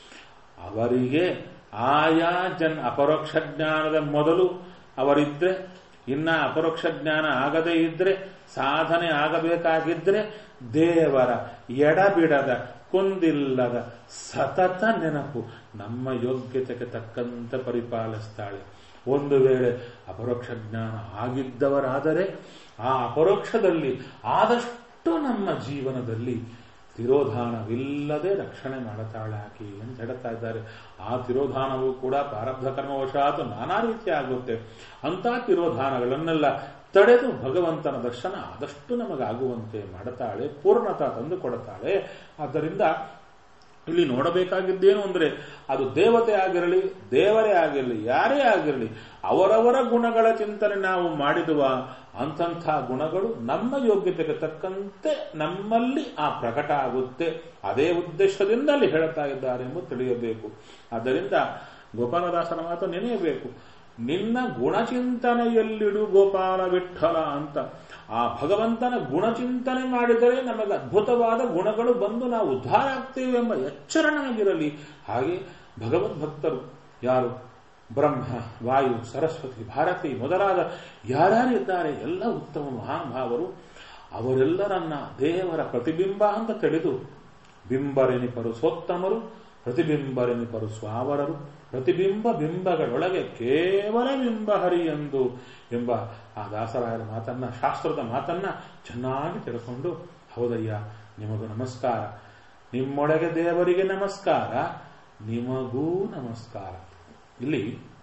ಅವರಿಗೆ ಆಯಾ ಜನ್ ಅಪರೋಕ್ಷ ಜ್ಞಾನದ ಮೊದಲು ಅವರಿದ್ರೆ, ಇನ್ನ ಅಪರೋಕ್ಷ ಜ್ಞಾನ ಆಗದೇ ಇದ್ರೆ, ಸಾಧನೆ ಆಗಬೇಕಾಗಿದ್ರೆ ದೇವರ ಎಡಬಿಡದ, ಕುಂದಿಲ್ಲದ ಸತತ ನೆನಪು ನಮ್ಮ ಯೋಗ್ಯತೆಗೆ ತಕ್ಕಂತೆ ಪರಿಪಾಲಿಸ್ತಾಳೆ. ಒಂದು ವೇಳೆ ಅಪರೋಕ್ಷ ಜ್ಞಾನ ಆಗಿದ್ದವರಾದರೆ ಆ ಅಪರೋಕ್ಷದಲ್ಲಿ ಆದಷ್ಟು ನಮ್ಮ ಜೀವನದಲ್ಲಿ ತಿರೋಧಾನವಿಲ್ಲದೆ ರಕ್ಷಣೆ ಮಾಡುತ್ತಾಳೆ ಆಕೆ ಅಂತ ಹೇಳ್ತಾ ಇದ್ದಾರೆ. ಆ ತಿರೋಧಾನವು ಕೂಡ ಪ್ರಾರಬ್ಧ ಕರ್ಮವಶಾತ್ ನಾನಾ ರೀತಿ ಆಗುತ್ತೆ. ಅಂತ ತಿರೋಧಾನಗಳನ್ನೆಲ್ಲ ತಡೆದು ಭಗವಂತನ ದರ್ಶನ ಆದಷ್ಟು ನಮಗಾಗುವಂತೆ ಮಾಡುತ್ತಾಳೆ, ಪೂರ್ಣತಾ ತಂದು ಕೊಡುತ್ತಾಳೆ. ಆದ್ದರಿಂದ ಇಲ್ಲಿ ನೋಡಬೇಕಾಗಿದ್ದೇನು ಅಂದ್ರೆ ಅದು ದೇವತೆ ಆಗಿರಲಿ, ದೇವರೇ ಆಗಿರಲಿ, ಯಾರೇ ಆಗಿರಲಿ, ಅವರವರ ಗುಣಗಳ ಚಿಂತನೆ ನಾವು ಮಾಡಿದುವ ಅಂಥ ಗುಣಗಳು ನಮ್ಮ ಯೋಗ್ಯತೆಗೆ ತಕ್ಕಂತೆ ನಮ್ಮಲ್ಲಿ ಆ ಪ್ರಕಟ ಆಗುತ್ತೆ. ಅದೇ ಉದ್ದೇಶದಿಂದ ಅಲ್ಲಿ ಹೇಳ್ತಾ ಇದ್ದಾರೆ ಎಂಬುದು ತಿಳಿಯಬೇಕು. ಆದ್ದರಿಂದ ಗೋಪಾಲದಾಸನ ಮಾತು ನೆನೆಯಬೇಕು. ನಿನ್ನ ಗುಣಚಿಂತನೆಯಲ್ಲಿಡು ಗೋಪಾಲ ವಿಠಲ ಅಂತ. ಆ ಭಗವಂತನ ಗುಣಚಿಂತನೆ ಮಾಡಿದರೆ ನಮಗೆ ಅದ್ಭುತವಾದ ಗುಣಗಳು ಬಂದು ನಾವು ಉದ್ಧಾರ ಆಗ್ತೇವೆ ಎಂಬ ಎಚ್ಚರ ನಮಗಿರಲಿ. ಹಾಗೆ ಭಗವದ್ಭಕ್ತರು ಯಾರು ಬ್ರಹ್ಮ, ವಾಯು, ಸರಸ್ವತಿ, ಭಾರತಿ ಮೊದಲಾದ ಯಾರ್ಯಾರಿದ್ದಾರೆ ಎಲ್ಲ ಉತ್ತಮ ಮಹಾನುಭಾವರು, ಅವರೆಲ್ಲರನ್ನ ದೇವರ ಪ್ರತಿಬಿಂಬ ಅಂತ ತಿಳಿದು ಬಿಂಬರೆನಿಪರು ಸೋತ್ತಮರು, ಪ್ರತಿಬಿಂಬರೆನಿಪರು ಸ್ವಾವರರು, ಪ್ರತಿಬಿಂಬ ಬಿಂಬಗಳೊಳಗೆ ಕೇವಲ ಬಿಂಬ ಹರಿಯಂದು ಎಂಬ ಆ ದಾಸರಾಯರ ಮಾತನ್ನ, ಶಾಸ್ತ್ರದ ಮಾತನ್ನ ಚೆನ್ನಾಗಿ ತಿಳ್ಕೊಂಡು, ಹೌದಯ್ಯ ನಿಮಗೂ ನಮಸ್ಕಾರ, ನಿಮ್ಮೊಳಗೆ ದೇವರಿಗೆ ನಮಸ್ಕಾರ, ನಿಮಗೂ ನಮಸ್ಕಾರ. ಇಲ್ಲಿ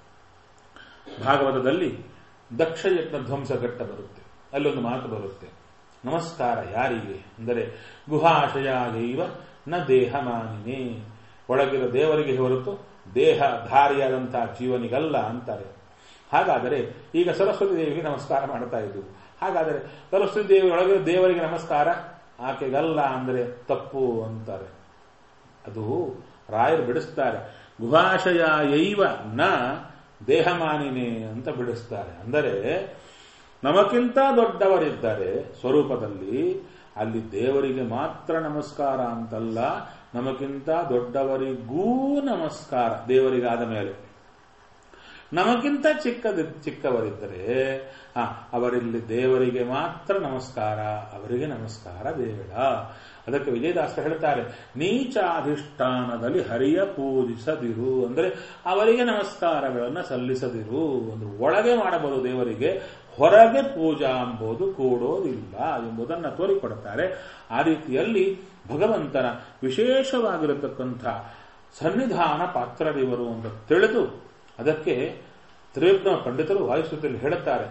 ಭಾಗವತದಲ್ಲಿ ದಕ್ಷಯಜ್ಞ ಧ್ವಂಸಘಟ್ಟ ಬರುತ್ತೆ, ಅಲ್ಲೊಂದು ಮಾತು ಬರುತ್ತೆ. ನಮಸ್ಕಾರ ಯಾರಿಗೆ ಅಂದರೆ ಗುಹಾಶಯಾಗೈವ ನ ದೇಹಮಾನಿನೇ, ಒಳಗಿರೋ ದೇವರಿಗೆ ಹೊರತು ದೇಹಧಾರಿಯಾದಂತಹ ಜೀವನಿಗಲ್ಲ ಅಂತಾರೆ. ಹಾಗಾದರೆ ಈಗ ಸರಸ್ವತಿ ದೇವಿಗೆ ನಮಸ್ಕಾರ ಮಾಡ್ತಾ ಇದ್ದೀವಿ. ಹಾಗಾದರೆ ಸರಸ್ವತಿ ದೇವಿ ಒಳಗಿರೋ ದೇವರಿಗೆ ನಮಸ್ಕಾರ, ಆಕೆಗಲ್ಲ ಅಂದರೆ ತಪ್ಪು ಅಂತಾರೆ. ಅದು ರಾಯರು ಬಿಡಿಸ್ತಾರೆ. ಗುಹಾಶಯೈವ ನ ದೇಹಮಾನಿನೇ ಅಂತ ಬಿಡಿಸ್ತಾರೆ. ಅಂದರೆ ನಮಗಿಂತ ದೊಡ್ಡವರಿದ್ದಾರೆ ಸ್ವರೂಪದಲ್ಲಿ, ಅಲ್ಲಿ ದೇವರಿಗೆ ಮಾತ್ರ ನಮಸ್ಕಾರ ಅಂತಲ್ಲ, ನಮಗಿಂತ ದೊಡ್ಡವರಿಗೂ ನಮಸ್ಕಾರ. ದೇವರಿಗಾದ ಮೇಲೆ ನಮಗಿಂತ ಚಿಕ್ಕದ ಚಿಕ್ಕವರಿದ್ದರೆ ಆ ಅವರಲ್ಲಿ ದೇವರಿಗೆ ಮಾತ್ರ ನಮಸ್ಕಾರ, ಅವರಿಗೆ ನಮಸ್ಕಾರ ಬೇಡ. ಅದಕ್ಕೆ ವಿಜಯದಾಸ ಹೇಳ್ತಾರೆ, ನೀಚಾಧಿಷ್ಠಾನದಲ್ಲಿ ಹರಿಯ ಪೂಜಿಸದಿರು ಅಂದರೆ ಅವರಿಗೆ ನಮಸ್ಕಾರಗಳನ್ನು ಸಲ್ಲಿಸದಿರು. ಒಂದು ಒಳಗೆ ಮಾಡಬಹುದು ದೇವರಿಗೆ, ಹೊರಗೆ ಪೂಜಾ ಎಂಬುದು ಕೂಡೋದಿಲ್ಲ ಎಂಬುದನ್ನು ತೋರಿಕೊಡುತ್ತಾರೆ. ಆ ರೀತಿಯಲ್ಲಿ ಭಗವಂತನ ವಿಶೇಷವಾಗಿರತಕ್ಕಂಥ ಸನ್ನಿಧಾನ ಪಾತ್ರರಿವರು ಅಂತ ತಿಳಿದು ಅದಕ್ಕೆ ತ್ರಿವಿಕ್ರಮ ಪಂಡಿತರು ವಾಯುಸ್ತುತಿಯಲ್ಲಿ ಹೇಳುತ್ತಾರೆ,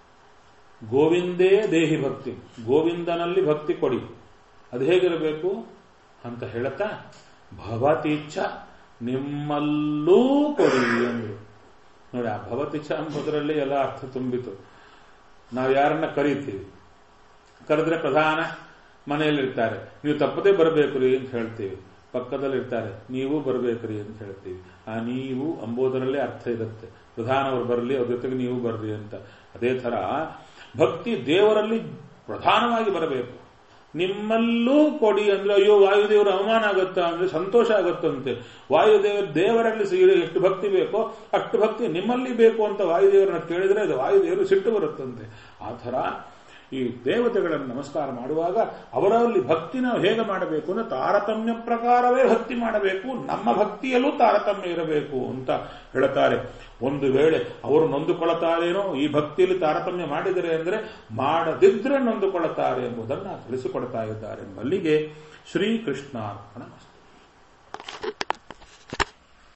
ಗೋವಿಂದೇ ದೇಹಿ ಭಕ್ತಿ, ಗೋವಿಂದನಲ್ಲಿ ಭಕ್ತಿ ಕೊಡಿ. ಅದು ಹೇಗಿರಬೇಕು ಅಂತ ಹೇಳುತ್ತಾ, ಭವತೀಚ್ಛ ನಿಮ್ಮಲ್ಲೂ ಕೊಡಿ ಅಂದ್ರು. ನೋಡಿ, ಆ ಭವತಿಚ ಎಂಬುದರಲ್ಲಿ ಎಲ್ಲ ಅರ್ಥ ತುಂಬಿತು. ನಾವು ಯಾರನ್ನ ಕರೀತೀವಿ, ಕರೆದ್ರೆ ಪ್ರಧಾನ ಮನೆಯಲ್ಲಿರ್ತಾರೆ, ನೀವು ತಪ್ಪದೇ ಬರಬೇಕು ರೀ ಅಂತ ಹೇಳ್ತೀವಿ. ಪಕ್ಕದಲ್ಲಿರ್ತಾರೆ, ನೀವು ಬರಬೇಕ್ರಿ ಅಂತ ಹೇಳ್ತೀವಿ. ಆ ನೀವು ಅಂಬೋದರಲ್ಲೇ ಅರ್ಥ ಇರುತ್ತೆ. ಪ್ರಧಾನವರು ಬರಲಿ, ಅವ್ರ ಜೊತೆಗೆ ನೀವು ಬರ್ರಿ ಅಂತ. ಅದೇ ತರ ಭಕ್ತಿ ದೇವರಲ್ಲಿ ಪ್ರಧಾನವಾಗಿ ಬರಬೇಕು. ನಿಮ್ಮಲ್ಲೂ ಕೊಡಿ ಅಂದ್ರೆ, ಅಯ್ಯೋ ವಾಯುದೇವರು ಅವಮಾನ ಆಗುತ್ತಾ ಅಂದ್ರೆ ಸಂತೋಷ ಆಗುತ್ತಂತೆ. ವಾಯುದೇವ ದೇವರಲ್ಲಿ ಎಷ್ಟು ಭಕ್ತಿ ಬೇಕೋ ಅಷ್ಟು ಭಕ್ತಿ ನಿಮ್ಮಲ್ಲಿ ಬೇಕು ಅಂತ ವಾಯುದೇವರನ್ನ ಕೇಳಿದ್ರೆ ಅದು ವಾಯುದೇವರು ಸಿಟ್ಟು ಬರುತ್ತಂತೆ. ಆ ಥರ ಈ ದೇವತೆಗಳನ್ನು ನಮಸ್ಕಾರ ಮಾಡುವಾಗ ಅವರಲ್ಲಿ ಭಕ್ತಿ ನಾವು ಹೇಗೆ ಮಾಡಬೇಕು ಅಂದ್ರೆ ತಾರತಮ್ಯ ಪ್ರಕಾರವೇ ಭಕ್ತಿ ಮಾಡಬೇಕು. ನಮ್ಮ ಭಕ್ತಿಯಲ್ಲೂ ತಾರತಮ್ಯ ಇರಬೇಕು ಅಂತ ಹೇಳುತ್ತಾರೆ. ಒಂದು ವೇಳೆ ಅವರು ನೊಂದುಕೊಳ್ಳುತ್ತಾರೇನೋ ಈ ಭಕ್ತಿಯಲ್ಲಿ ತಾರತಮ್ಯ ಮಾಡಿದರೆ ಅಂದರೆ, ಮಾಡದಿದ್ರೆ ನೊಂದುಕೊಳ್ಳುತ್ತಾರೆ ಎಂಬುದನ್ನು ತಿಳಿಸಿಕೊಡ್ತಾ ಇದ್ದಾರೆ. ಮಲ್ಲಿಗೆ ಶ್ರೀಕೃಷ್ಣಾರ್ಪಣ.